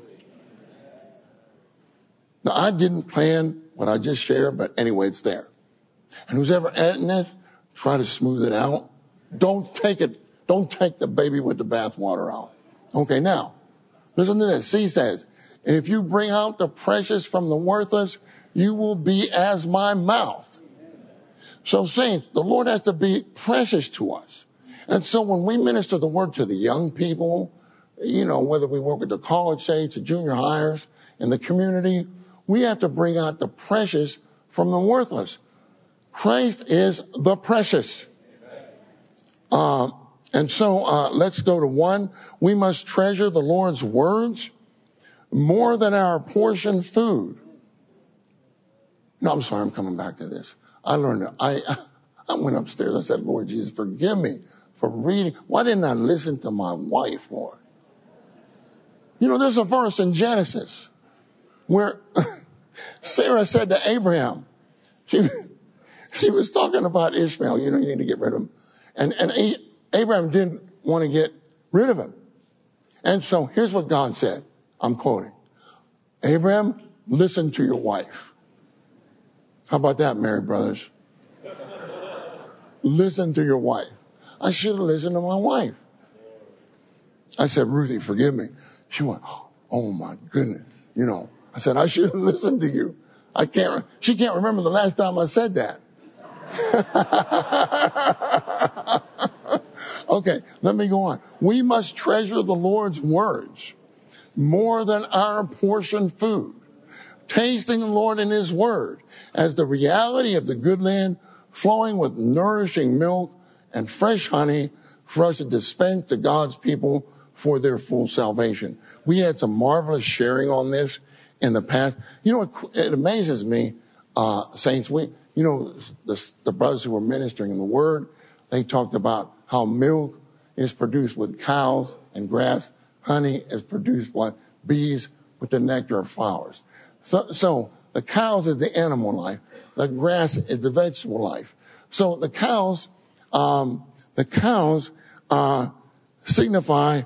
Now, I didn't plan what I just shared, but anyway, it's there. And who's ever adding it, try to smooth it out. Don't take the baby with the bathwater out. Okay, now, listen to this. C says, if you bring out the precious from the worthless, you will be as my mouth. So saints, the Lord has to be precious to us. And so when we minister the word to the young people, whether we work with the college age, the junior hires in the community, we have to bring out the precious from the worthless. Christ is the precious. And so let's go to 1. We must treasure the Lord's words more than our portion food. No, I'm sorry, I'm coming back to this. I learned that. I went upstairs. I said, Lord Jesus, forgive me for reading. Why didn't I listen to my wife, Lord? There's a verse in Genesis where Sarah said to Abraham, she was talking about Ishmael. You need to get rid of him. And Abraham didn't want to get rid of him. And so here's what God said. I'm quoting. Abraham, listen to your wife. How about that, married brothers? listen to your wife. I should have listened to my wife. I said, Ruthie, forgive me. She went, oh my goodness. I said, I should have listened to you. She can't remember the last time I said that. Okay, let me go on. We must treasure the Lord's words more than our portion food, tasting the Lord in his word as the reality of the good land flowing with nourishing milk and fresh honey for us to dispense to God's people for their full salvation. We had some marvelous sharing on this in the past. It amazes me, saints, the brothers who were ministering in the word, they talked about how milk is produced with cows and grass. Honey is produced by bees with the nectar of flowers. So the cows is the animal life. The grass is the vegetable life. So the cows signify,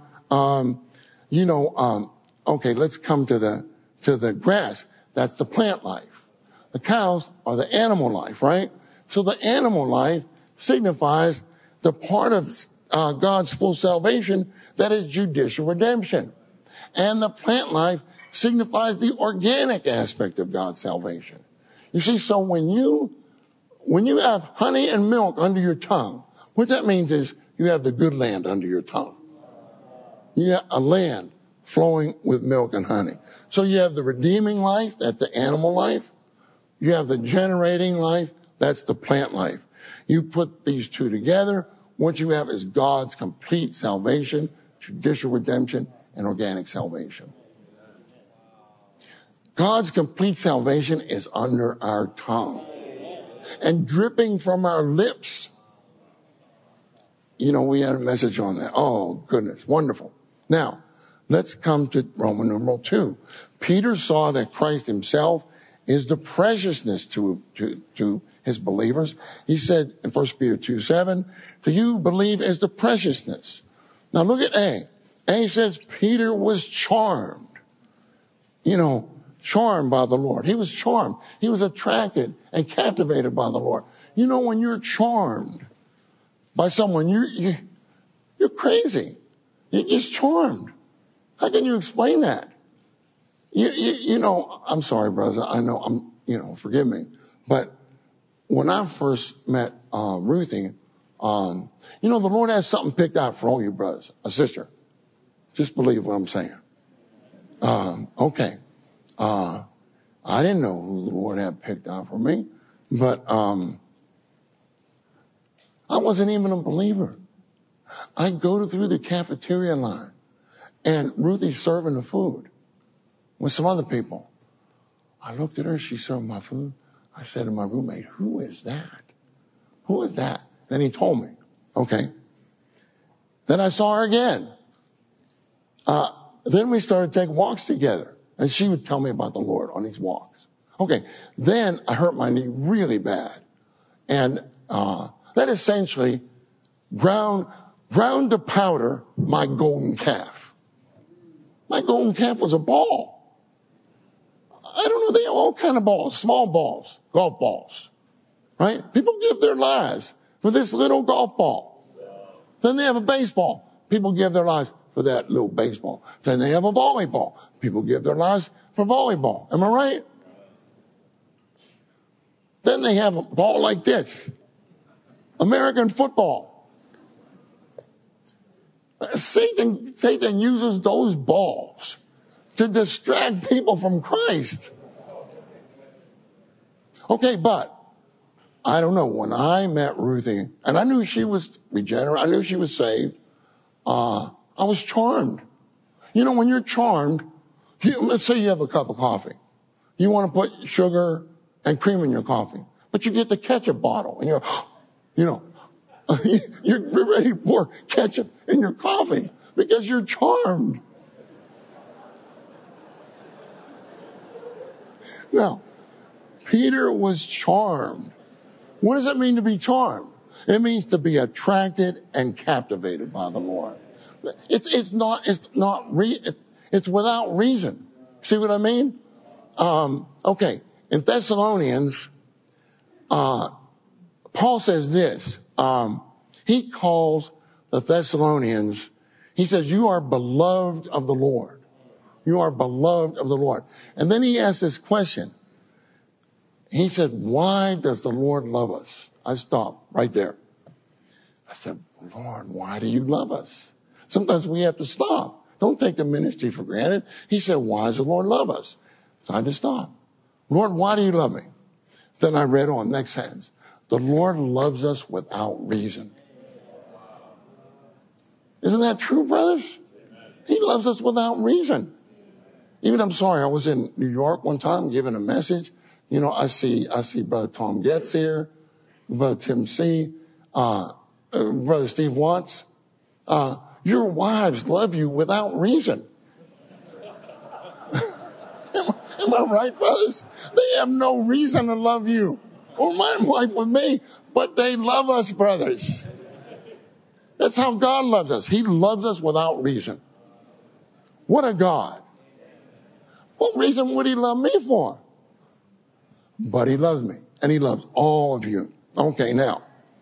okay, let's come to the grass. That's the plant life. The cows are the animal life, right? So the animal life signifies the part of God's full salvation that is judicial redemption. And the plant life signifies the organic aspect of God's salvation. You see, so when you have honey and milk under your tongue, what that means is you have the good land under your tongue. You have a land flowing with milk and honey. So you have the redeeming life, that's the animal life. You have the generating life, that's the plant life. You put these two together, what you have is God's complete salvation, judicial redemption, and organic salvation. God's complete salvation is under our tongue and dripping from our lips. We had a message on that. Oh, goodness. Wonderful. Now, let's come to Roman numeral 2. Peter saw that Christ himself is the preciousness to his believers. He said in 1 Peter 2:7, to you believe is the preciousness. Now look at A. A says Peter was charmed. Charmed by the Lord. He was charmed. He was attracted and captivated by the Lord. When you're charmed by someone, you're crazy. You're just charmed. How can you explain that? I'm sorry, brothers. I know forgive me. But when I first met Ruthie, the Lord has something picked out for all you brothers, a sister. Just believe what I'm saying. Okay. I didn't know who the Lord had picked out for me, but I wasn't even a believer. I go through the cafeteria line, and Ruthie's serving the food with some other people. I looked at her, she served my food. I said to my roommate, who is that? Who is that? Then he told me. Okay. Then I saw her again. Then we started to take walks together. And she would tell me about the Lord on these walks. Okay. Then I hurt my knee really bad. And that essentially ground to powder my golden calf. My golden calf was a ball. I don't know, they have all kind of balls, small balls, golf balls, right? People give their lives for this little golf ball. Then they have a baseball. People give their lives for that little baseball. Then they have a volleyball. People give their lives for volleyball. Am I right? Then they have a ball like this. American football. Satan uses those balls to distract people from Christ. Okay, but I don't know. When I met Ruthie, and I knew she was regenerate, I knew she was saved, I was charmed. When you're charmed, let's say you have a cup of coffee. You want to put sugar and cream in your coffee, but you get the ketchup bottle, and you're ready to pour ketchup in your coffee because you're charmed. Now, Peter was charmed. What does it mean to be charmed? It means to be attracted and captivated by the Lord. It's without reason. See what I mean? Okay. In Thessalonians, Paul says this. he calls the Thessalonians, he says, you are beloved of the Lord. You are beloved of the Lord. And then he asks this question. He said, why does the Lord love us? I stopped right there. I said, Lord, why do you love us? Sometimes we have to stop. Don't take the ministry for granted. He said, why does the Lord love us? So I just stopped. Lord, why do you love me? Then I read on, next sentence. The Lord loves us without reason. Isn't that true, brothers? He loves us without reason. Even, I'm sorry, I was in New York one time giving a message. You know, I see Brother Tom Getz here, Brother Tim C., Brother Steve Watts. Your wives love you without reason. Am I right, brothers? They have no reason to love you or my wife with me, but they love us, brothers. That's how God loves us. He loves us without reason. What a God. What reason would he love me for? But he loves me, and he loves all of you. Okay, now.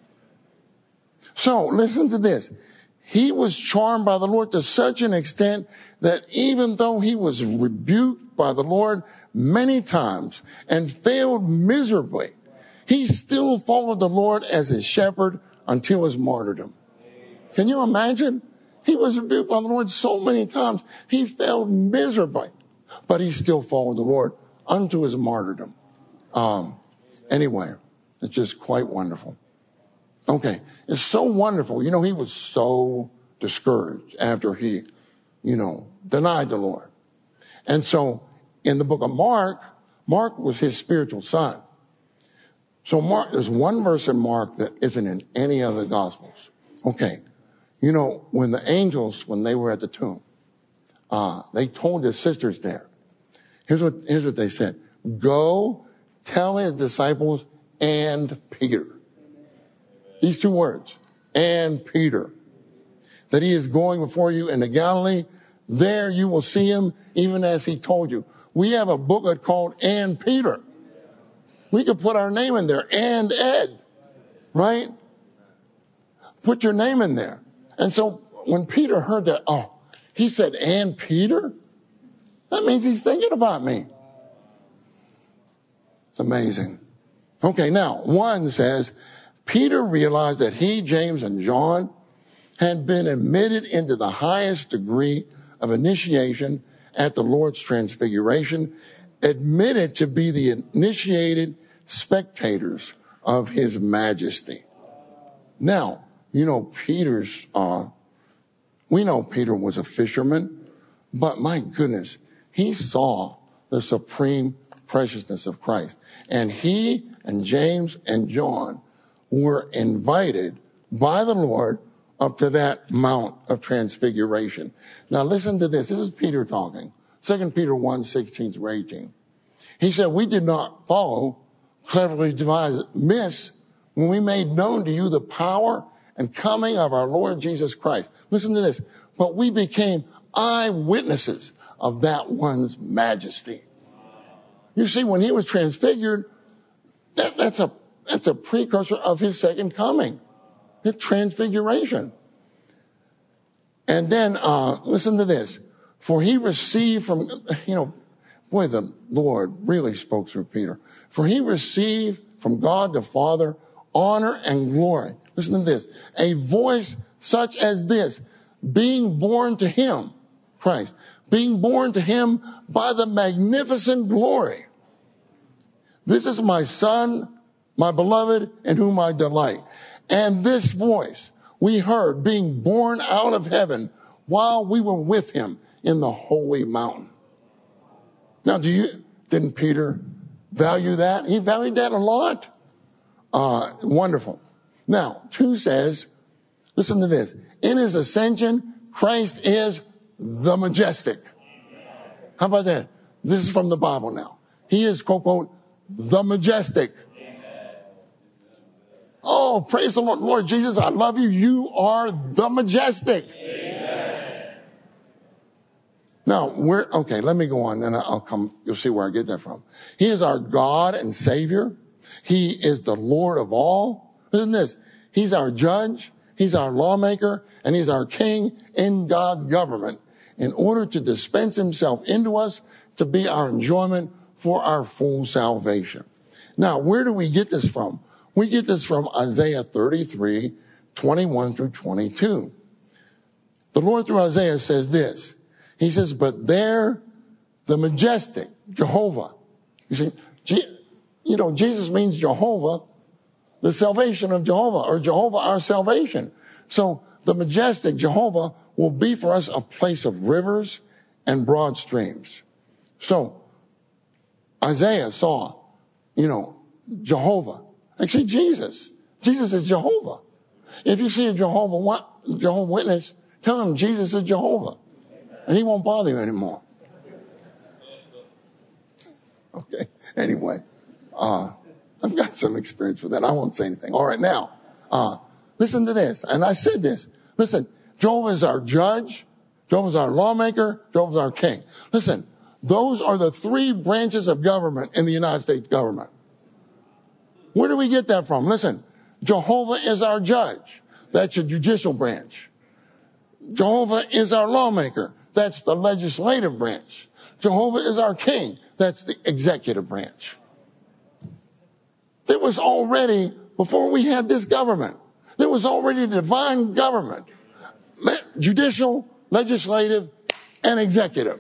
So, listen to this. He was charmed by the Lord to such an extent that even though he was rebuked by the Lord many times and failed miserably, he still followed the Lord as his shepherd until his martyrdom. Can you imagine? He was rebuked by the Lord so many times. He failed miserably, but he still followed the Lord unto his martyrdom. Anyway, it's just quite wonderful. Okay, it's so wonderful. You know, he was so discouraged after he, denied the Lord. And so in the book of Mark was his spiritual son. So there's one verse in Mark that isn't in any other gospels. Okay, when the angels, when they were at the tomb, they told his sisters there, here's what they said. Go tell his disciples and Peter. These two words, and Peter, that he is going before you into Galilee. There you will see him, even as he told you. We have a booklet called And Peter. We could put our name in there, and Ed, right? Put your name in there. And so when Peter heard that, he said, and Peter? That means he's thinking about me. It's amazing. Okay, now, one says, Peter realized that he, James, and John had been admitted into the highest degree of initiation at the Lord's transfiguration, admitted to be the initiated spectators of his majesty. Now, we know Peter was a fisherman, but my goodness, he saw the supreme preciousness of Christ. And he and James and John were invited by the Lord up to that Mount of Transfiguration. Now listen to this. This is Peter talking. 2 Peter 1:16-18. He said, we did not follow cleverly devised myths when we made known to you the power and coming of our Lord Jesus Christ. Listen to this. But we became eyewitnesses of that one's majesty. You see, when he was transfigured, that's a precursor of his second coming, the transfiguration. And then, listen to this. For he received from, boy, the Lord really spoke through Peter. For he received from God the Father honor and glory. Listen to this. A voice such as this, being born to him, Christ, being born to him by the magnificent glory. This is my son, my beloved, in whom I delight. And this voice we heard being born out of heaven while we were with him in the holy mountain. Now, didn't Peter value that? He valued that a lot. Wonderful. Now, 2 says, listen to this. In his ascension, Christ is the majestic. How about that? This is from the Bible now. He is, quote, the majestic. Oh, praise the Lord. Lord Jesus, I love you. You are the majestic. Amen. Now, let me go on and you'll see where I get that from. He is our God and Savior. He is the Lord of all. Listen to this. He's our judge, he's our lawmaker, and he's our king in God's government in order to dispense himself into us to be our enjoyment for our full salvation. Now, where do we get this from? We get this from Isaiah 33, 21 through 22. The Lord through Isaiah says this. He says, but there, the majestic Jehovah. You see, Jesus means Jehovah, the salvation of Jehovah, or Jehovah our salvation. So the majestic Jehovah will be for us a place of rivers and broad streams. So Isaiah saw, Jehovah. Actually, Jesus. Jesus is Jehovah. If you see a Jehovah Witness, tell him Jesus is Jehovah. And he won't bother you anymore. Okay. Anyway, I've got some experience with that. I won't say anything. All right. Now, listen to this. And I said this. Listen, Jehovah is our judge. Jehovah is our lawmaker. Jehovah is our king. Listen, those are the three branches of government in the United States government. Where do we get that from? Listen, Jehovah is our judge. That's a judicial branch. Jehovah is our lawmaker. That's the legislative branch. Jehovah is our king. That's the executive branch. There was already, before we had this government, there was already divine government. Judicial, legislative, and executive.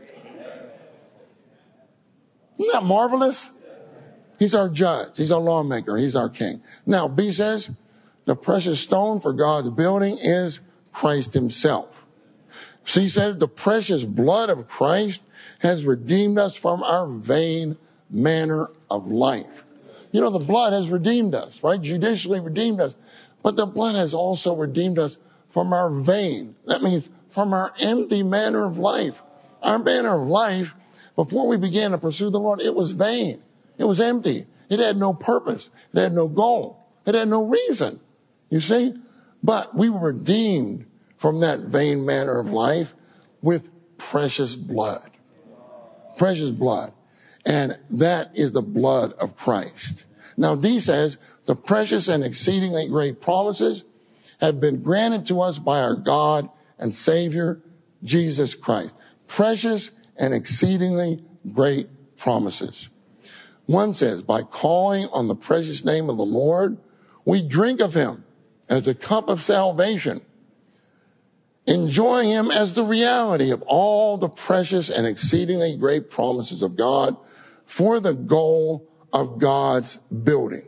Isn't that marvelous? He's our judge. He's our lawmaker. He's our king. Now, B says, the precious stone for God's building is Christ himself. C says, the precious blood of Christ has redeemed us from our vain manner of life. The blood has redeemed us, right? Judicially redeemed us. But the blood has also redeemed us from our vain. That means from our empty manner of life. Our manner of life, before we began to pursue the Lord, it was vain. It was empty. It had no purpose. It had no goal. It had no reason. You see? But we were redeemed from that vain manner of life with precious blood. Precious blood. And that is the blood of Christ. Now, D says, the precious and exceedingly great promises have been granted to us by our God and Savior, Jesus Christ. Precious and exceedingly great promises. One says, by calling on the precious name of the Lord, we drink of him as the cup of salvation, enjoying him as the reality of all the precious and exceedingly great promises of God for the goal of God's building.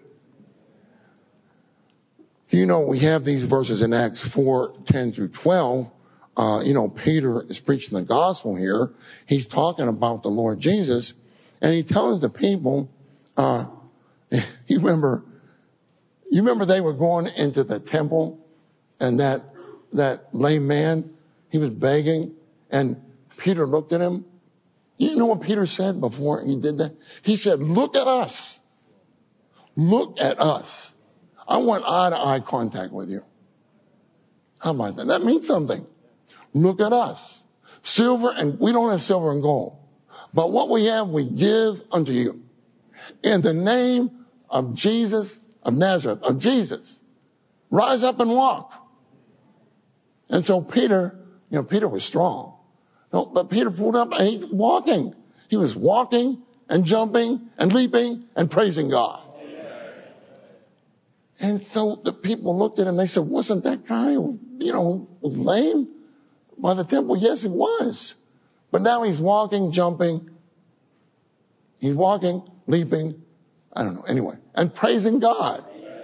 We have these verses in Acts 4, 10 through 12. Peter is preaching the gospel here. He's talking about the Lord Jesus. And he tells the people, you remember they were going into the temple and that lame man, he was begging and Peter looked at him. You know what Peter said before he did that? He said, look at us. Look at us. I want eye-to-eye contact with you. How about that? That means something. Look at us. We don't have silver and gold. But what we have, we give unto you. In the name of Jesus of Nazareth, of Jesus, rise up and walk. And so Peter was strong. But Peter pulled up and he's walking. He was walking and jumping and leaping and praising God. And so the people looked at him. They said, wasn't that guy, who was lame by the temple? Yes, he was. But now he's walking, jumping. He's walking, leaping. I don't know. Anyway, and praising God.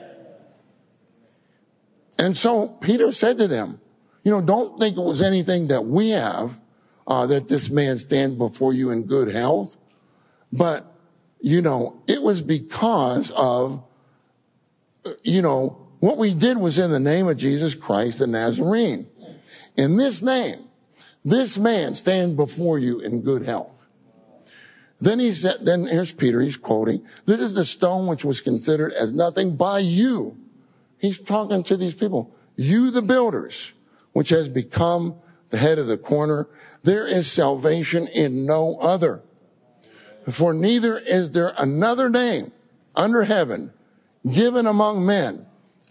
And so Peter said to them, don't think it was anything that we have, that this man stands before you in good health. But, it was because of, what we did was in the name of Jesus Christ the Nazarene. In this name, this man stands before you in good health. Then here's Peter, he's quoting, this is the stone which was considered as nothing by you. He's talking to these people. You, the builders, which has become the head of the corner. There is salvation in no other. For neither is there another name under heaven given among men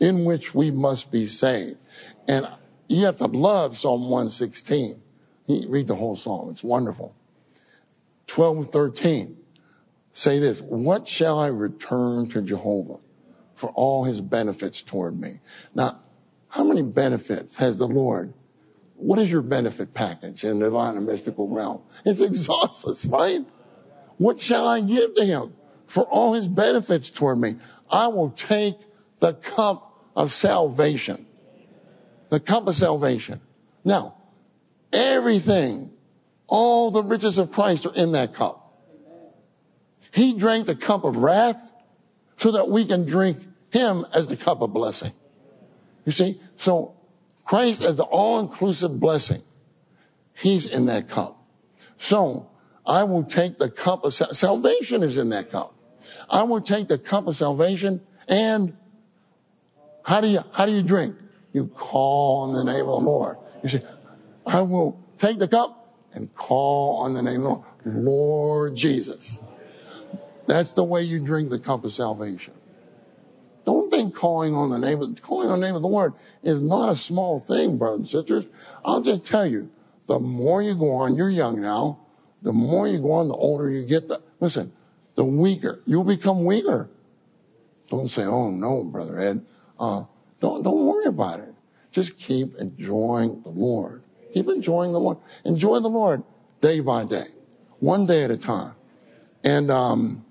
in which we must be saved. And you have to love Psalm 116. Read the whole psalm. It's wonderful. 12 and 13 say this: what shall I return to Jehovah for all his benefits toward me? Now, how many benefits has the Lord? What is your benefit package in the divine and mystical realm? It's exhaustless, right? What shall I give to him for all his benefits toward me? I will take the cup of salvation. The cup of salvation. Now, everything, all the riches of Christ are in that cup. He drank the cup of wrath so that we can drink him as the cup of blessing. You see? So Christ as the all-inclusive blessing, he's in that cup. So I will take the cup of salvation is in that cup. I will take the cup of salvation, and how do you drink? You call on the name of the Lord. You say, I will take the cup and call on the name of the Lord. Lord Jesus. That's the way you drink the cup of salvation. Don't think calling on the name of the Lord is not a small thing, brothers and sisters. I'll just tell you, the more you go on, you're young now, the more you go on, the older you get. The weaker. You'll become weaker. Don't say, oh no, Brother Ed. Don't worry about it. Just keep enjoying the Lord. Keep enjoying the Lord. Enjoy the Lord day by day, one day at a time. And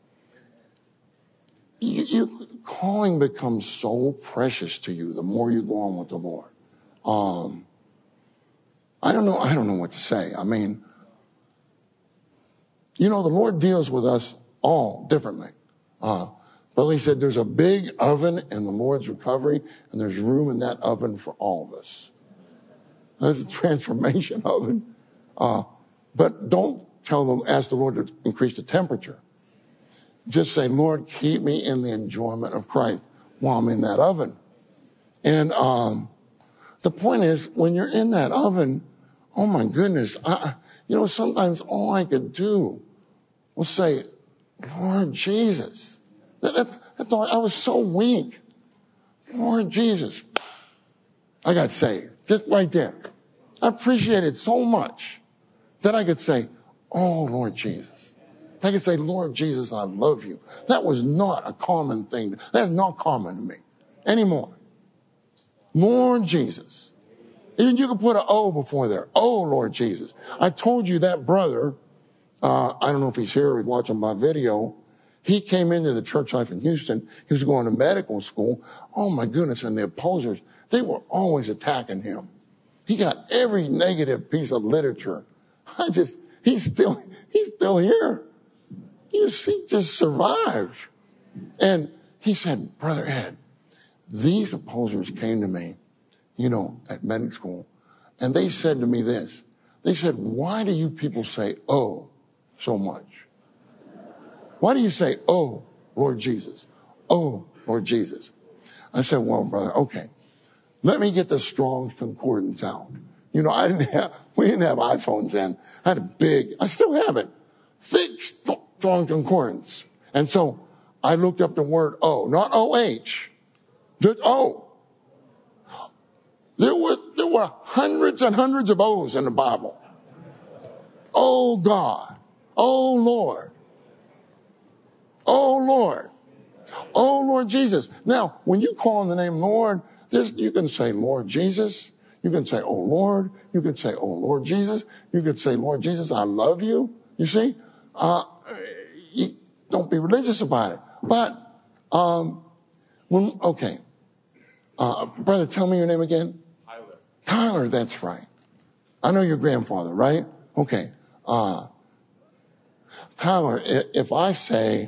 calling becomes so precious to you the more you go on with the Lord. I don't know what to say. I mean, the Lord deals with us all differently. But he said there's a big oven in the Lord's recovery, and there's room in that oven for all of us. That's a transformation oven. But don't ask the Lord to increase the temperature. Just say, Lord, keep me in the enjoyment of Christ while I'm in that oven. And the point is, when you're in that oven, oh my goodness, sometimes all I could do was say, Lord Jesus. I was so weak. Lord Jesus. I got saved. Just right there. I appreciate it so much that I could say, oh, Lord Jesus. I could say, Lord Jesus, I love you. That was not a common thing. That's not common to me anymore. Lord Jesus. Even you can put an O before there. Oh, Lord Jesus. I told you that brother, I don't know if he's here or he's watching my video. He came into the church life in Houston. He was going to medical school. Oh, my goodness. And the opposers, they were always attacking him. He got every negative piece of literature. He's still here. He just survived. And he said, Brother Ed, these opposers came to me, at medical school. And they said to me this. They said, why do you people say, oh, so much? Why do you say, oh, Lord Jesus? Oh, Lord Jesus. I said, well, brother, okay. Let me get the Strong's Concordance out. We didn't have iPhones then. I still have it, thick Strong's Concordance. And so I looked up the word O, not O-H, just O. There were hundreds and hundreds of O's in the Bible. Oh God, oh Lord, oh Lord, oh Lord Jesus. Now, when you call on the name Lord, you can say Lord Jesus. You can say, oh Lord. You can say, oh Lord Jesus. You could say, Lord Jesus, I love you. You see, don't be religious about it. But brother, tell me your name again. Tyler, that's right. I know your grandfather, right? Okay. Tyler, if I say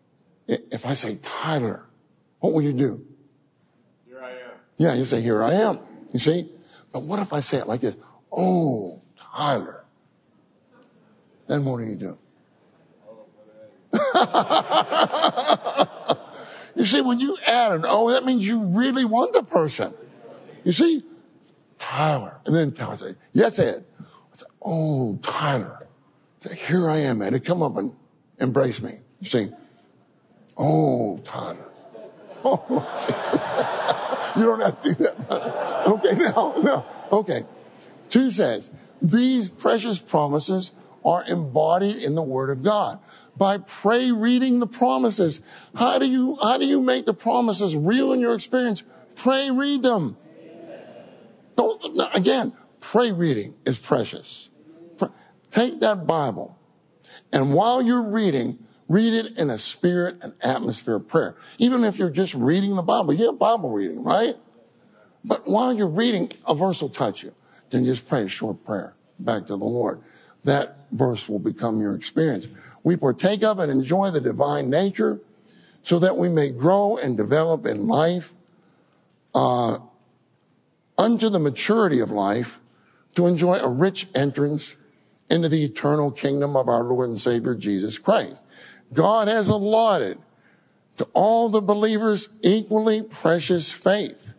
Tyler, what will you do? Here I am. Yeah, you say, here I am. You see? But what if I say it like this? Oh, Tyler. Then what do? You see, when you add an O, that means you really want the person. You see? Tyler. And then Tyler says, yes, Ed. I say, oh, Tyler. I say, here I am, Ed. Come up and embrace me. You see? Oh, Tyler. Oh, Jesus. You don't have to do that. Okay, no. Okay. 2 says, these precious promises are embodied in the Word of God. By reading the promises. How do you make the promises real in your experience? Read them. Again, reading is precious. Take that Bible, and while you're reading, read it in a spirit and atmosphere of prayer. Even if you're just reading the Bible, you have Bible reading, right? But while you're reading, a verse will touch you. Then just pray a short prayer back to the Lord. That verse will become your experience. We partake of and enjoy the divine nature so that we may grow and develop in life unto the maturity of life to enjoy a rich entrance into the eternal kingdom of our Lord and Savior Jesus Christ. God has allotted to all the believers equally precious faith.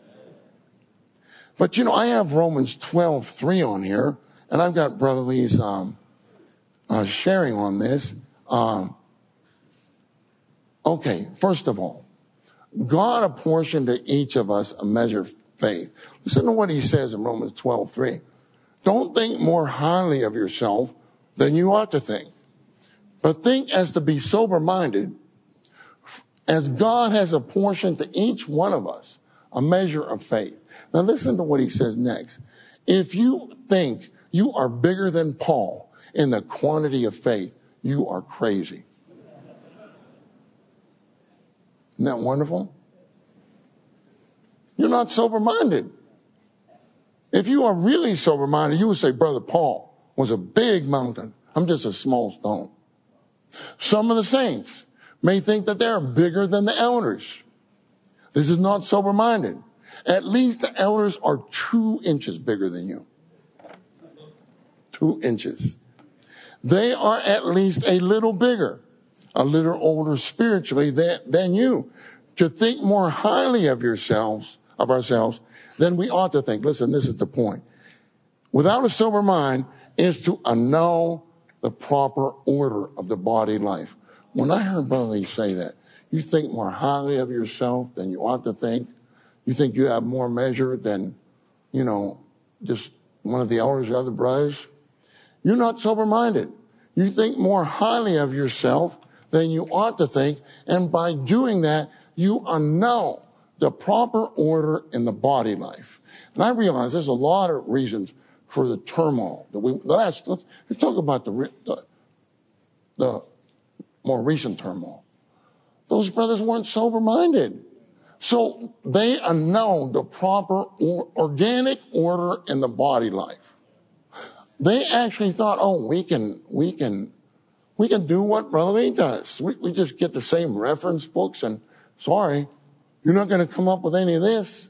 But I have Romans 12:3 on here, and I've got Brother Lee's sharing on this. Okay, first of all, God apportioned to each of us a measure of faith. Listen to what he says in Romans 12:3. Don't think more highly of yourself than you ought to think, but think as to be sober-minded, as God has apportioned to each one of us a measure of faith. Now listen to what he says next. If you think you are bigger than Paul in the quantity of faith, you are crazy. Isn't that wonderful? You're not sober-minded. If you are really sober-minded, you would say, Brother Paul was a big mountain. I'm just a small stone. Some of the saints may think that they're bigger than the elders. This is not sober-minded. At least the elders are 2 inches bigger than you. 2 inches. They are at least a little bigger, a little older spiritually than you. To think more highly of ourselves, than we ought to think. Listen, this is the point. Without a sober mind is to annul the proper order of the body life. When I heard Brother Lee say that, you think more highly of yourself than you ought to think. You think you have more measure than, just one of the elders or other brothers. You're not sober-minded. You think more highly of yourself than you ought to think. And by doing that, you annul the proper order in the body life. And I realize there's a lot of reasons for the turmoil. Let's talk about the more recent turmoil. Those brothers weren't sober-minded. So they annulled the proper organic order in the body life. They actually thought, we can do what Brother Lee does. We just get the same reference books, and sorry, you're not going to come up with any of this.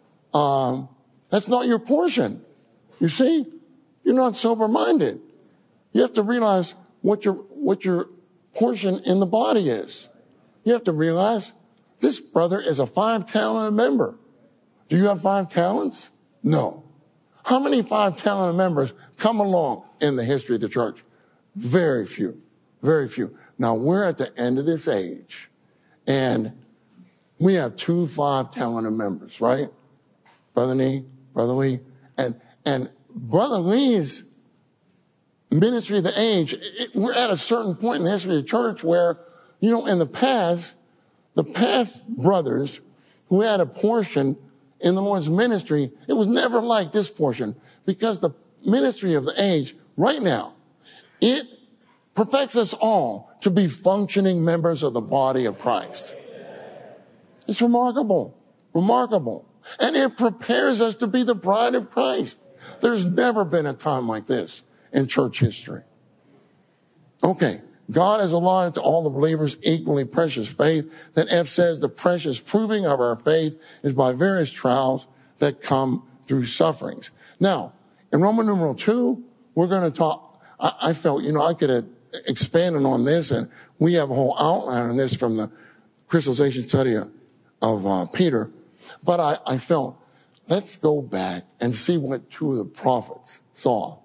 That's not your portion. You see, you're not sober-minded. You have to realize what your portion in the body is. You have to realize this brother is a 5-talent member. Do you have 5 talents? No. How many 5-talent members come along in the history of the church? Very few. Very few. Now, we're at the end of this age, and we have 2 5-talent members, right? Brother Lee. And Brother Lee's ministry of the age, we're at a certain point in the history of the church where, in the past brothers who had a portion in the Lord's ministry, it was never like this portion, because the ministry of the age right now, it perfects us all to be functioning members of the body of Christ. It's remarkable. And it prepares us to be the bride of Christ. There's never been a time like this in church history. Okay. God has allotted to all the believers equally precious faith. Then F says the precious proving of our faith is by various trials that come through sufferings. Now, in Roman numeral 2, we're going to talk. I felt, I could have expanded on this, and we have a whole outline on this from the crystallization study of Peter. But I felt, let's go back and see what 2 of the prophets saw,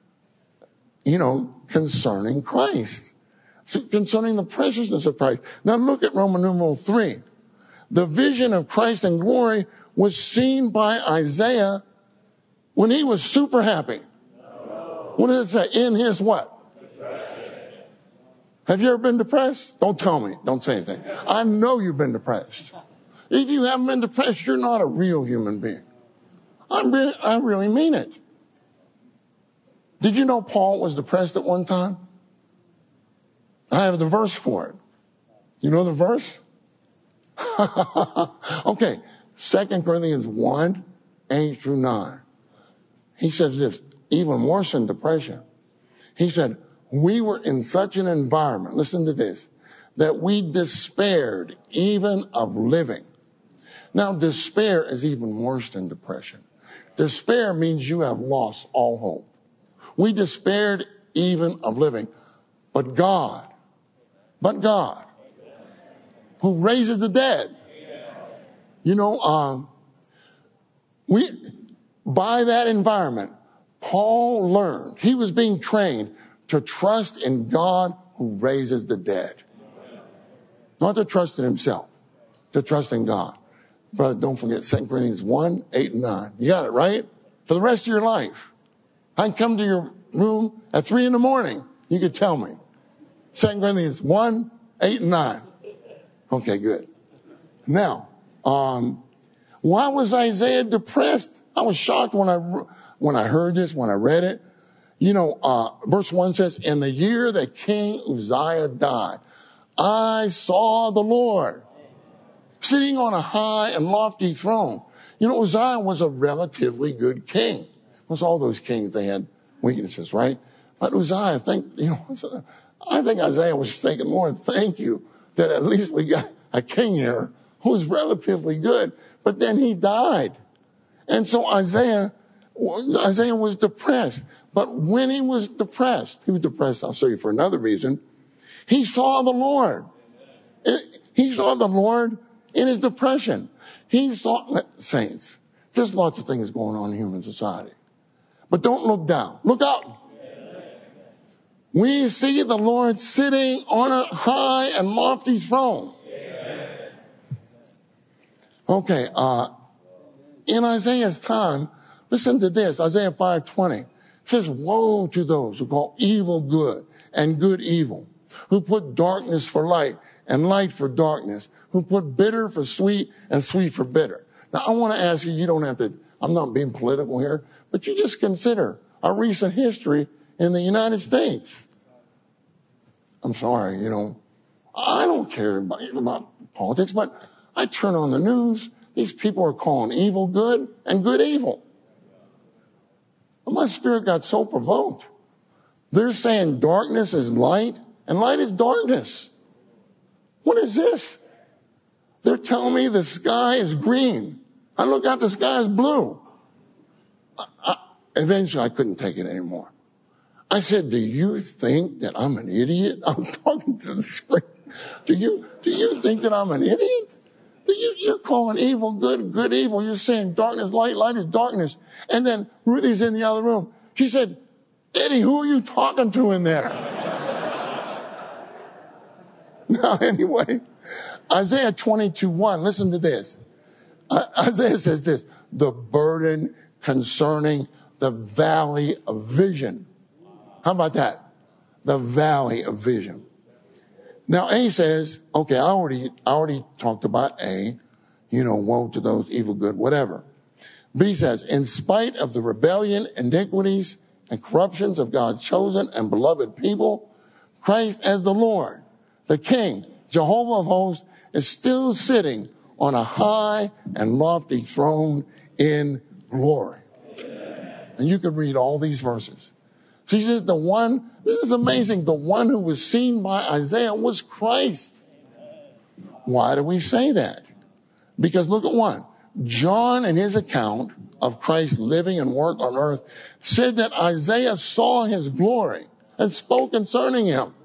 concerning Christ. Concerning the preciousness of Christ. Now look at Roman numeral 3. The vision of Christ in glory was seen by Isaiah when he was super happy. What does it say? In his what? Have you ever been depressed? Don't tell me. Don't say anything. I know you've been depressed. If you haven't been depressed, you're not a real human being. I really mean it. Did you know Paul was depressed at one time? I have the verse for it. You know the verse? Okay. 2 Corinthians 1, 8 through 9. He says this, even worse than depression. He said, we were in such an environment, listen to this, that we despaired even of living. Now, despair is even worse than depression. Despair means you have lost all hope. We despaired even of living. But God, who raises the dead, by that environment, Paul learned, he was being trained to trust in God who raises the dead. Not to trust in himself, to trust in God. Brother, don't forget 2 Corinthians 1, 8 and 9. You got it, right? For the rest of your life. I can come to your room at 3 a.m. You could tell me. 2 Corinthians 1, 8 and 9. Okay, good. Now, why was Isaiah depressed? I was shocked when I heard this, when I read it. Verse 1 says, in the year that King Uzziah died, I saw the Lord sitting on a high and lofty throne. Uzziah was a relatively good king. Because all those kings, they had weaknesses, right? But Uzziah, I think Isaiah was thinking, Lord, thank you that at least we got a king here who's relatively good. But then he died. And so Isaiah was depressed. But when he was depressed, I'll show you for another reason. He saw the Lord. He saw the Lord in his depression. He saw, saints, there's lots of things going on in human society. But don't look down. Look up. We see the Lord sitting on a high and lofty throne. Okay, in Isaiah's time, listen to this, Isaiah 5:20. It says, woe to those who call evil good and good evil, who put darkness for light and light for darkness, who put bitter for sweet and sweet for bitter. Now, I want to ask you, you don't have to, I'm not being political here, but you just consider our recent history in the United States. I'm sorry, I don't care about politics, but I turn on the news. These people are calling evil good and good evil. My spirit got so provoked. They're saying darkness is light and light is darkness. What is this? They're telling me the sky is green. I look out, the sky is blue. Eventually, I couldn't take it anymore. I said, do you think that I'm an idiot? I'm talking to the screen. Do you think that I'm an idiot? You're calling evil good, good evil. You're saying darkness, light, light is darkness. And then Ruthie's in the other room. She said, Eddie, who are you talking to in there? Now, anyway, Isaiah 22:1, listen to this. Isaiah says this, the burden concerning the valley of vision. How about that? The valley of vision. Now, A says, okay, I already talked about A, woe to those evil good, whatever. B says, in spite of the rebellion, iniquities, and corruptions of God's chosen and beloved people, Christ as the Lord, the King, Jehovah of hosts, is still sitting on a high and lofty throne in glory. And you can read all these verses. She says this is amazing, the one who was seen by Isaiah was Christ. Why do we say that? Because look at one. John, in his account of Christ's living and work on earth, said that Isaiah saw his glory and spoke concerning him.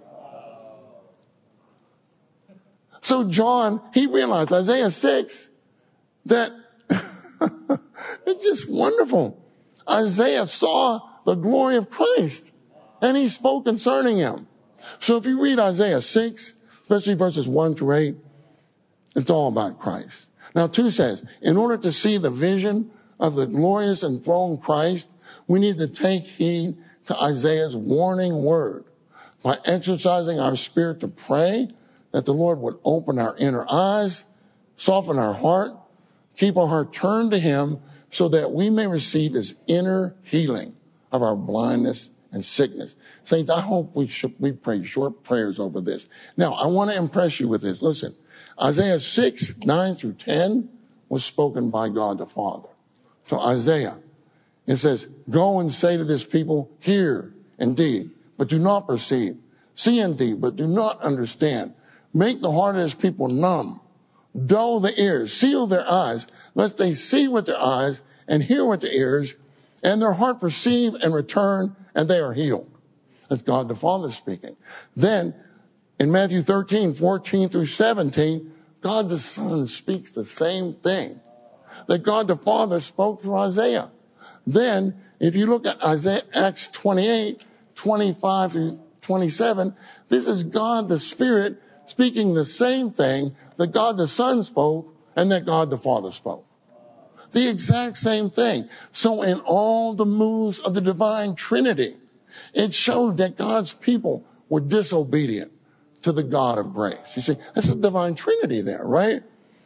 So John, he realized, Isaiah 6, that it's just wonderful. Isaiah saw the glory of Christ, and he spoke concerning him. So if you read Isaiah 6, especially verses 1 through 8, It's all about Christ. Now 2 says, in order to see the vision of the glorious enthroned Christ, we need to take heed to Isaiah's warning word by exercising our spirit to pray that the Lord would open our inner eyes, soften our heart, keep our heart turned to him so that we may receive his inner healing of our blindness and sickness. Saints, I hope we pray short prayers over this. Now, I want to impress you with this. Listen, Isaiah 6, 9 through 10 was spoken by God the Father to Isaiah. It says, go and say to this people, hear indeed, but do not perceive. See indeed, but do not understand. Make the heart of this people numb. Dull the ears, seal their eyes, lest they see with their eyes and hear with their ears, and their heart perceive and return, and they are healed. That's God the Father speaking. Then, in Matthew 13, 14 through 17, God the Son speaks the same thing that God the Father spoke through Isaiah. Then, if you look at Isaiah, Acts 28, 25 through 27, this is God the Spirit speaking the same thing that God the Son spoke and that God the Father spoke. The exact same thing. So in all the moves of the divine Trinity, it showed that God's people were disobedient to the God of grace. You see, that's the divine Trinity there, right?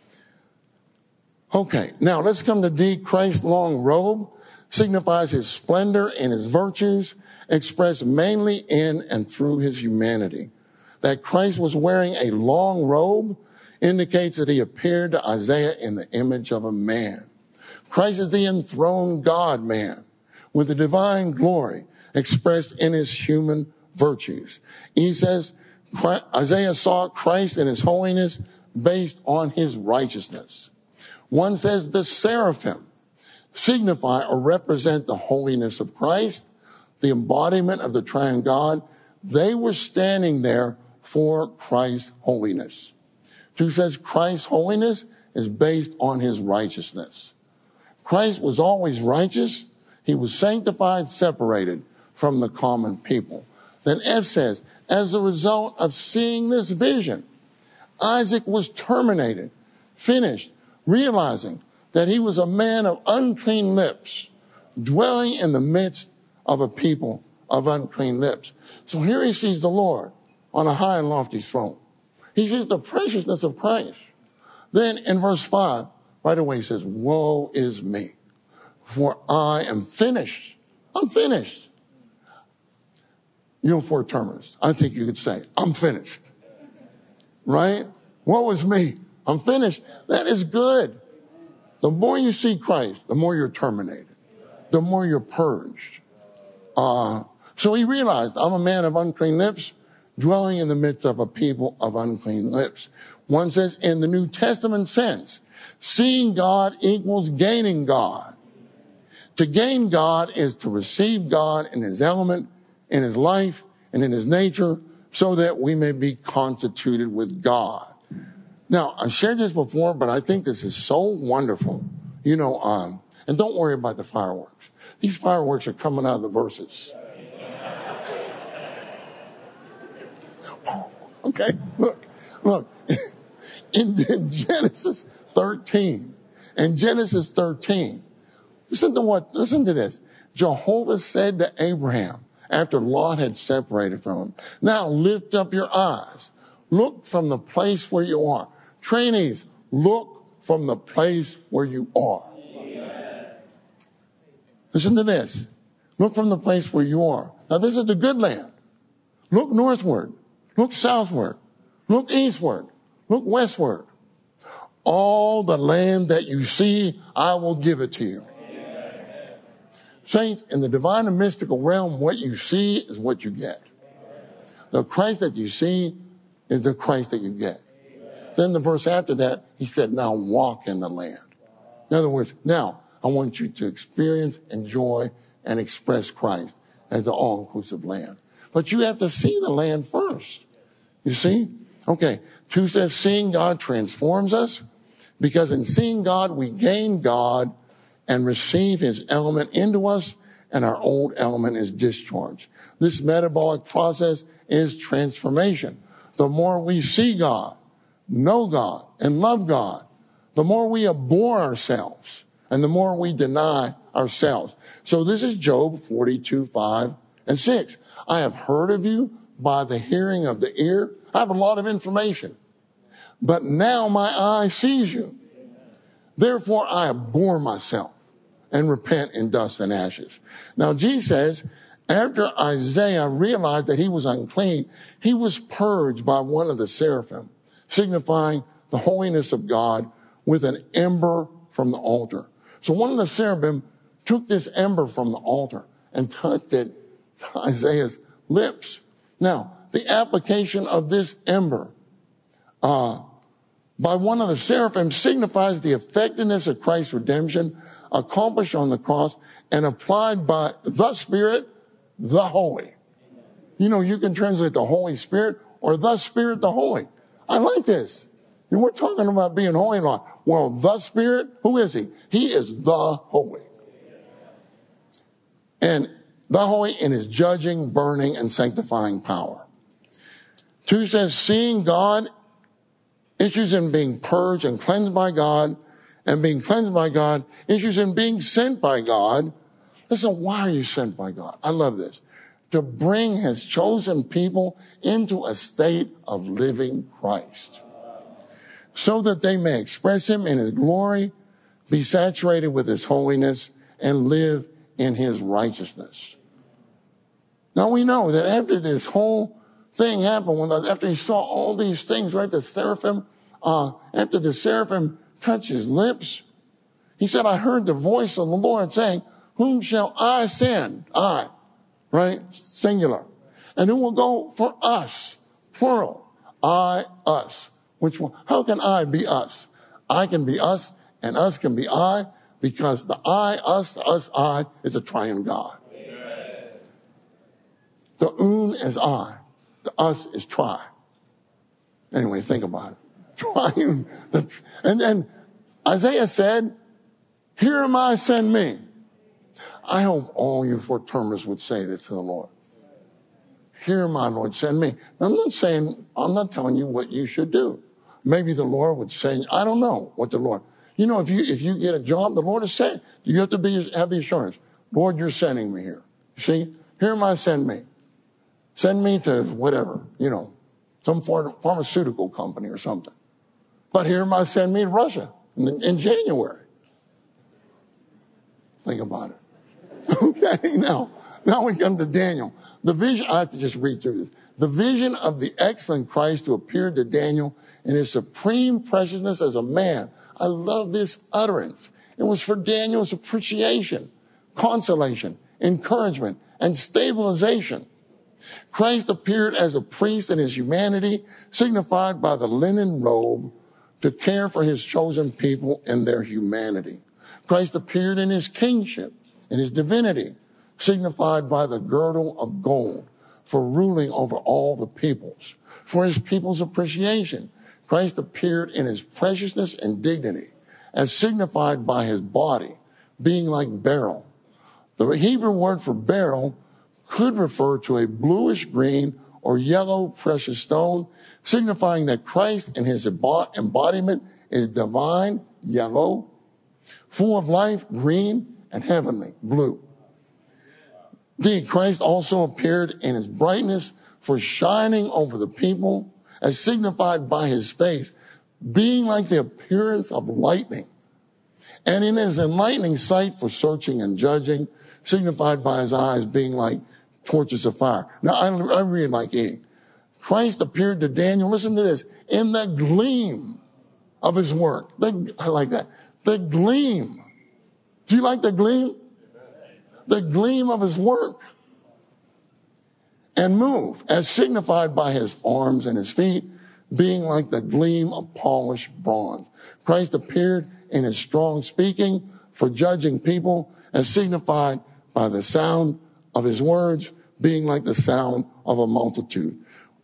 Okay, now let's come to D. Christ's long robe signifies his splendor and his virtues, expressed mainly in and through his humanity. That Christ was wearing a long robe indicates that he appeared to Isaiah in the image of a man. Christ is the enthroned God-man with the divine glory expressed in his human virtues. He says, Isaiah saw Christ in his holiness based on his righteousness. One says the seraphim signify or represent the holiness of Christ, the embodiment of the triune God. They were standing there for Christ's holiness. 2 says Christ's holiness is based on his righteousness. Christ was always righteous. He was sanctified, separated from the common people. Then F says, as a result of seeing this vision, Isaac was terminated, finished, realizing that he was a man of unclean lips, dwelling in the midst of a people of unclean lips. So here he sees the Lord on a high and lofty throne. He sees the preciousness of Christ. Then in verse 5, right away he says, woe is me, for I am finished. I'm finished. You know, 4 termers. I think you could say, I'm finished. Right? Woe is me. I'm finished. That is good. The more you see Christ, the more you're terminated. The more you're purged. So he realized, I'm a man of unclean lips, dwelling in the midst of a people of unclean lips. One says, in the New Testament sense, seeing God equals gaining God. To gain God is to receive God in his element, in his life, and in his nature, so that we may be constituted with God. Now, I've shared this before, but I think this is so wonderful. You know, and don't worry about the fireworks. These fireworks are coming out of the verses. Okay, look. In Genesis 13, listen to this. Jehovah said to Abraham, after Lot had separated from him, now lift up your eyes. Look from the place where you are. Trainees, look from the place where you are. Amen. Listen to this. Look from the place where you are. Now this is the good land. Look northward. Look southward. Look eastward. Look westward. All the land that you see, I will give it to you. Amen. Saints, in the divine and mystical realm, what you see is what you get. The Christ that you see is the Christ that you get. Then the verse after that, he said, now walk in the land. In other words, now I want you to experience, enjoy, and express Christ as the all-inclusive land. But you have to see the land first. You see? Okay. 2 says, seeing God transforms us, because in seeing God, we gain God and receive his element into us, and our old element is discharged. This metabolic process is transformation. The more we see God, know God and love God, the more we abhor ourselves and the more we deny ourselves. So this is Job 42:5-6. I have heard of you by the hearing of the ear. I have a lot of information, but now my eye sees you. Therefore I abhor myself and repent in dust and ashes. Now Jesus says, after Isaiah realized that he was unclean, he was purged by one of the seraphim, signifying the holiness of God, with an ember from the altar. So one of the seraphim took this ember from the altar and touched it to Isaiah's lips. Now, the application of this ember by one of the seraphim signifies the effectiveness of Christ's redemption accomplished on the cross and applied by the Spirit, the Holy. You know, you can translate the Holy Spirit or the Spirit, the Holy. I like this. And we're talking about being holy a lot. Well, the Spirit, who is he? He is the Holy. And the Holy in his judging, burning, and sanctifying power. 2 says, seeing God issues in being purged and cleansed by God, and being cleansed by God issues in being sent by God. Listen, why are you sent by God? I love this. To bring his chosen people into a state of living Christ, so that they may express him in his glory, be saturated with his holiness, and live in his righteousness. Now we know that after this whole thing happened, after he saw all these things, right, the seraphim, after the seraphim touched his lips, he said, I heard the voice of the Lord saying, whom shall I send? I, right? Singular. And who will go for us? Plural. I, us. Which one? How can I be us? I can be us and us can be I, because the I, us, the us, I is a triune God. Amen. The un is I. The us is tri. Anyway, think about it. Triune. And then Isaiah said, here am I, send me. I hope all you four-termers would say this to the Lord. Here am I, Lord, send me. I'm not telling you what you should do. Maybe the Lord would say, I don't know what the Lord. You know, if you get a job, the Lord is saying, you have to have the assurance, Lord, you're sending me here. You see, here am I, send me. Send me to whatever, you know, some pharmaceutical company or something. But here am I, send me to Russia in January. Think about it. Okay, now we come to Daniel. The vision, I have to just read through this. The vision of the excellent Christ who appeared to Daniel in his supreme preciousness as a man. I love this utterance. It was for Daniel's appreciation, consolation, encouragement, and stabilization. Christ appeared as a priest in his humanity, signified by the linen robe, to care for his chosen people in their humanity. Christ appeared in his kingship, in his divinity, signified by the girdle of gold, for ruling over all the peoples. For his people's appreciation, Christ appeared in his preciousness and dignity, as signified by his body, being like beryl. The Hebrew word for beryl could refer to a bluish green or yellow precious stone, signifying that Christ in his embodiment is divine, yellow, full of life, green, and heavenly, blue. Indeed, Christ also appeared in his brightness for shining over the people, as signified by his face, being like the appearance of lightning, and in his enlightening sight for searching and judging, signified by his eyes being like torches of fire. Now, I really like eating. Christ appeared to Daniel, listen to this, in the gleam of his work. I like that. The gleam. Do you like the gleam? The gleam of his work. And move, as signified by his arms and his feet, being like the gleam of polished bronze. Christ appeared in his strong speaking for judging people, as signified by the sound of his words, being like the sound of a multitude.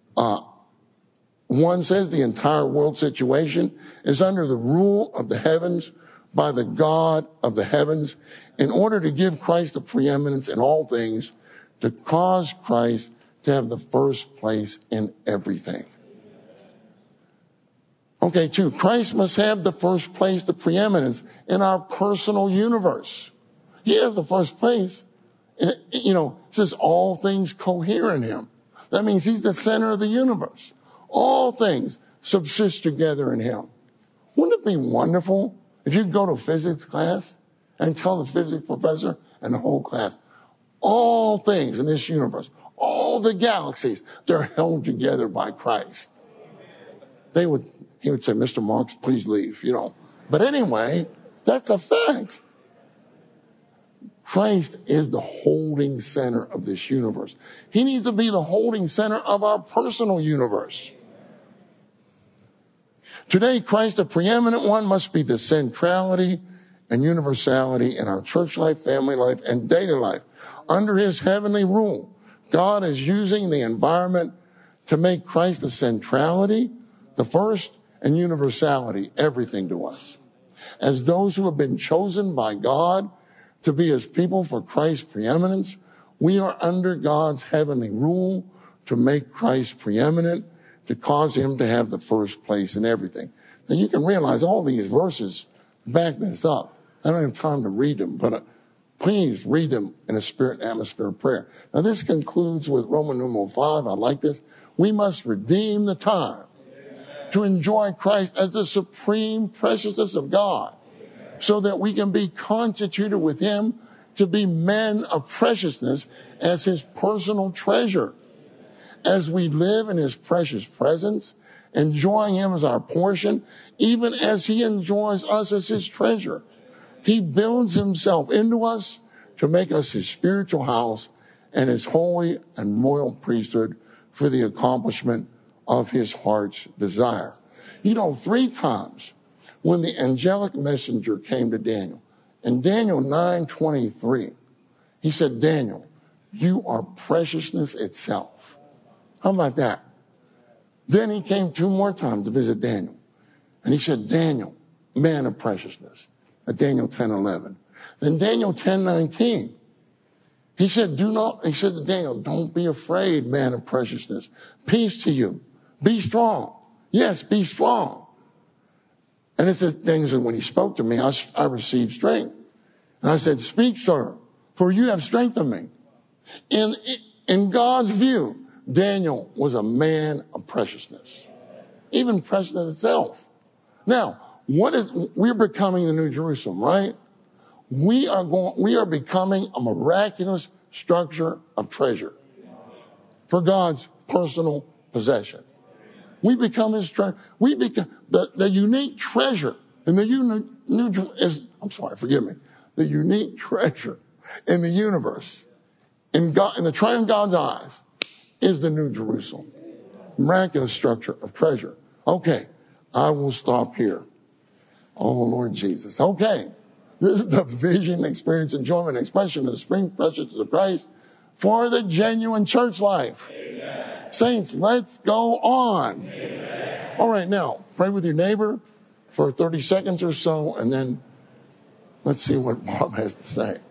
One says the entire world situation is under the rule of the heavens by the God of the heavens, in order to give Christ the preeminence in all things, to cause Christ to have the first place in everything. Okay, 2, Christ must have the first place, the preeminence in our personal universe. He has the first place. You know, it says all things cohere in him. That means he's the center of the universe. All things subsist together in him. Wouldn't it be wonderful if you go to physics class and tell the physics professor and the whole class, all things in this universe, all the galaxies, they're held together by Christ. He would say, Mr. Marks, please leave, you know. But anyway, that's a fact. Christ is the holding center of this universe. He needs to be the holding center of our personal universe. Today, Christ, the preeminent one, must be the centrality and universality in our church life, family life, and daily life. Under his heavenly rule, God is using the environment to make Christ the centrality, the first, and universality, everything to us. As those who have been chosen by God to be his people for Christ's preeminence, we are under God's heavenly rule to make Christ preeminent, to cause him to have the first place in everything. Now you can realize all these verses back this up. I don't have time to read them, but please read them in a spirit and atmosphere of prayer. Now this concludes with Roman numeral 5. I like this. We must redeem the time to enjoy Christ as the supreme preciousness of God, so that we can be constituted with him to be men of preciousness as his personal treasure. As we live in his precious presence, enjoying him as our portion, even as he enjoys us as his treasure. He builds himself into us to make us his spiritual house and his holy and royal priesthood for the accomplishment of his heart's desire. You know, 3 times when the angelic messenger came to Daniel, in Daniel 9:23, he said, Daniel, you are preciousness itself. How about that? Then he came 2 more times to visit Daniel. And he said, Daniel, man of preciousness. At Daniel 10:11. Then Daniel 10:19. He said to Daniel, don't be afraid, man of preciousness. Peace to you. Be strong. Yes, be strong. And it says things that when he spoke to me, I received strength. And I said, speak, sir, for you have strengthened me. In God's view, Daniel was a man of preciousness. Even preciousness itself. Now, we're becoming the New Jerusalem, right? We are becoming a miraculous structure of treasure for God's personal possession. We become his treasure. We become the unique treasure in the the unique treasure in the universe in the triune God's eyes is the New Jerusalem. Miraculous structure of treasure. Okay, I will stop here. Oh, Lord Jesus. Okay. This is the vision, experience, enjoyment, expression of the supreme preciousness of Christ for the genuine church life. Amen. Saints, let's go on. Amen. All right, now, pray with your neighbor for 30 seconds or so, and then let's see what Bob has to say.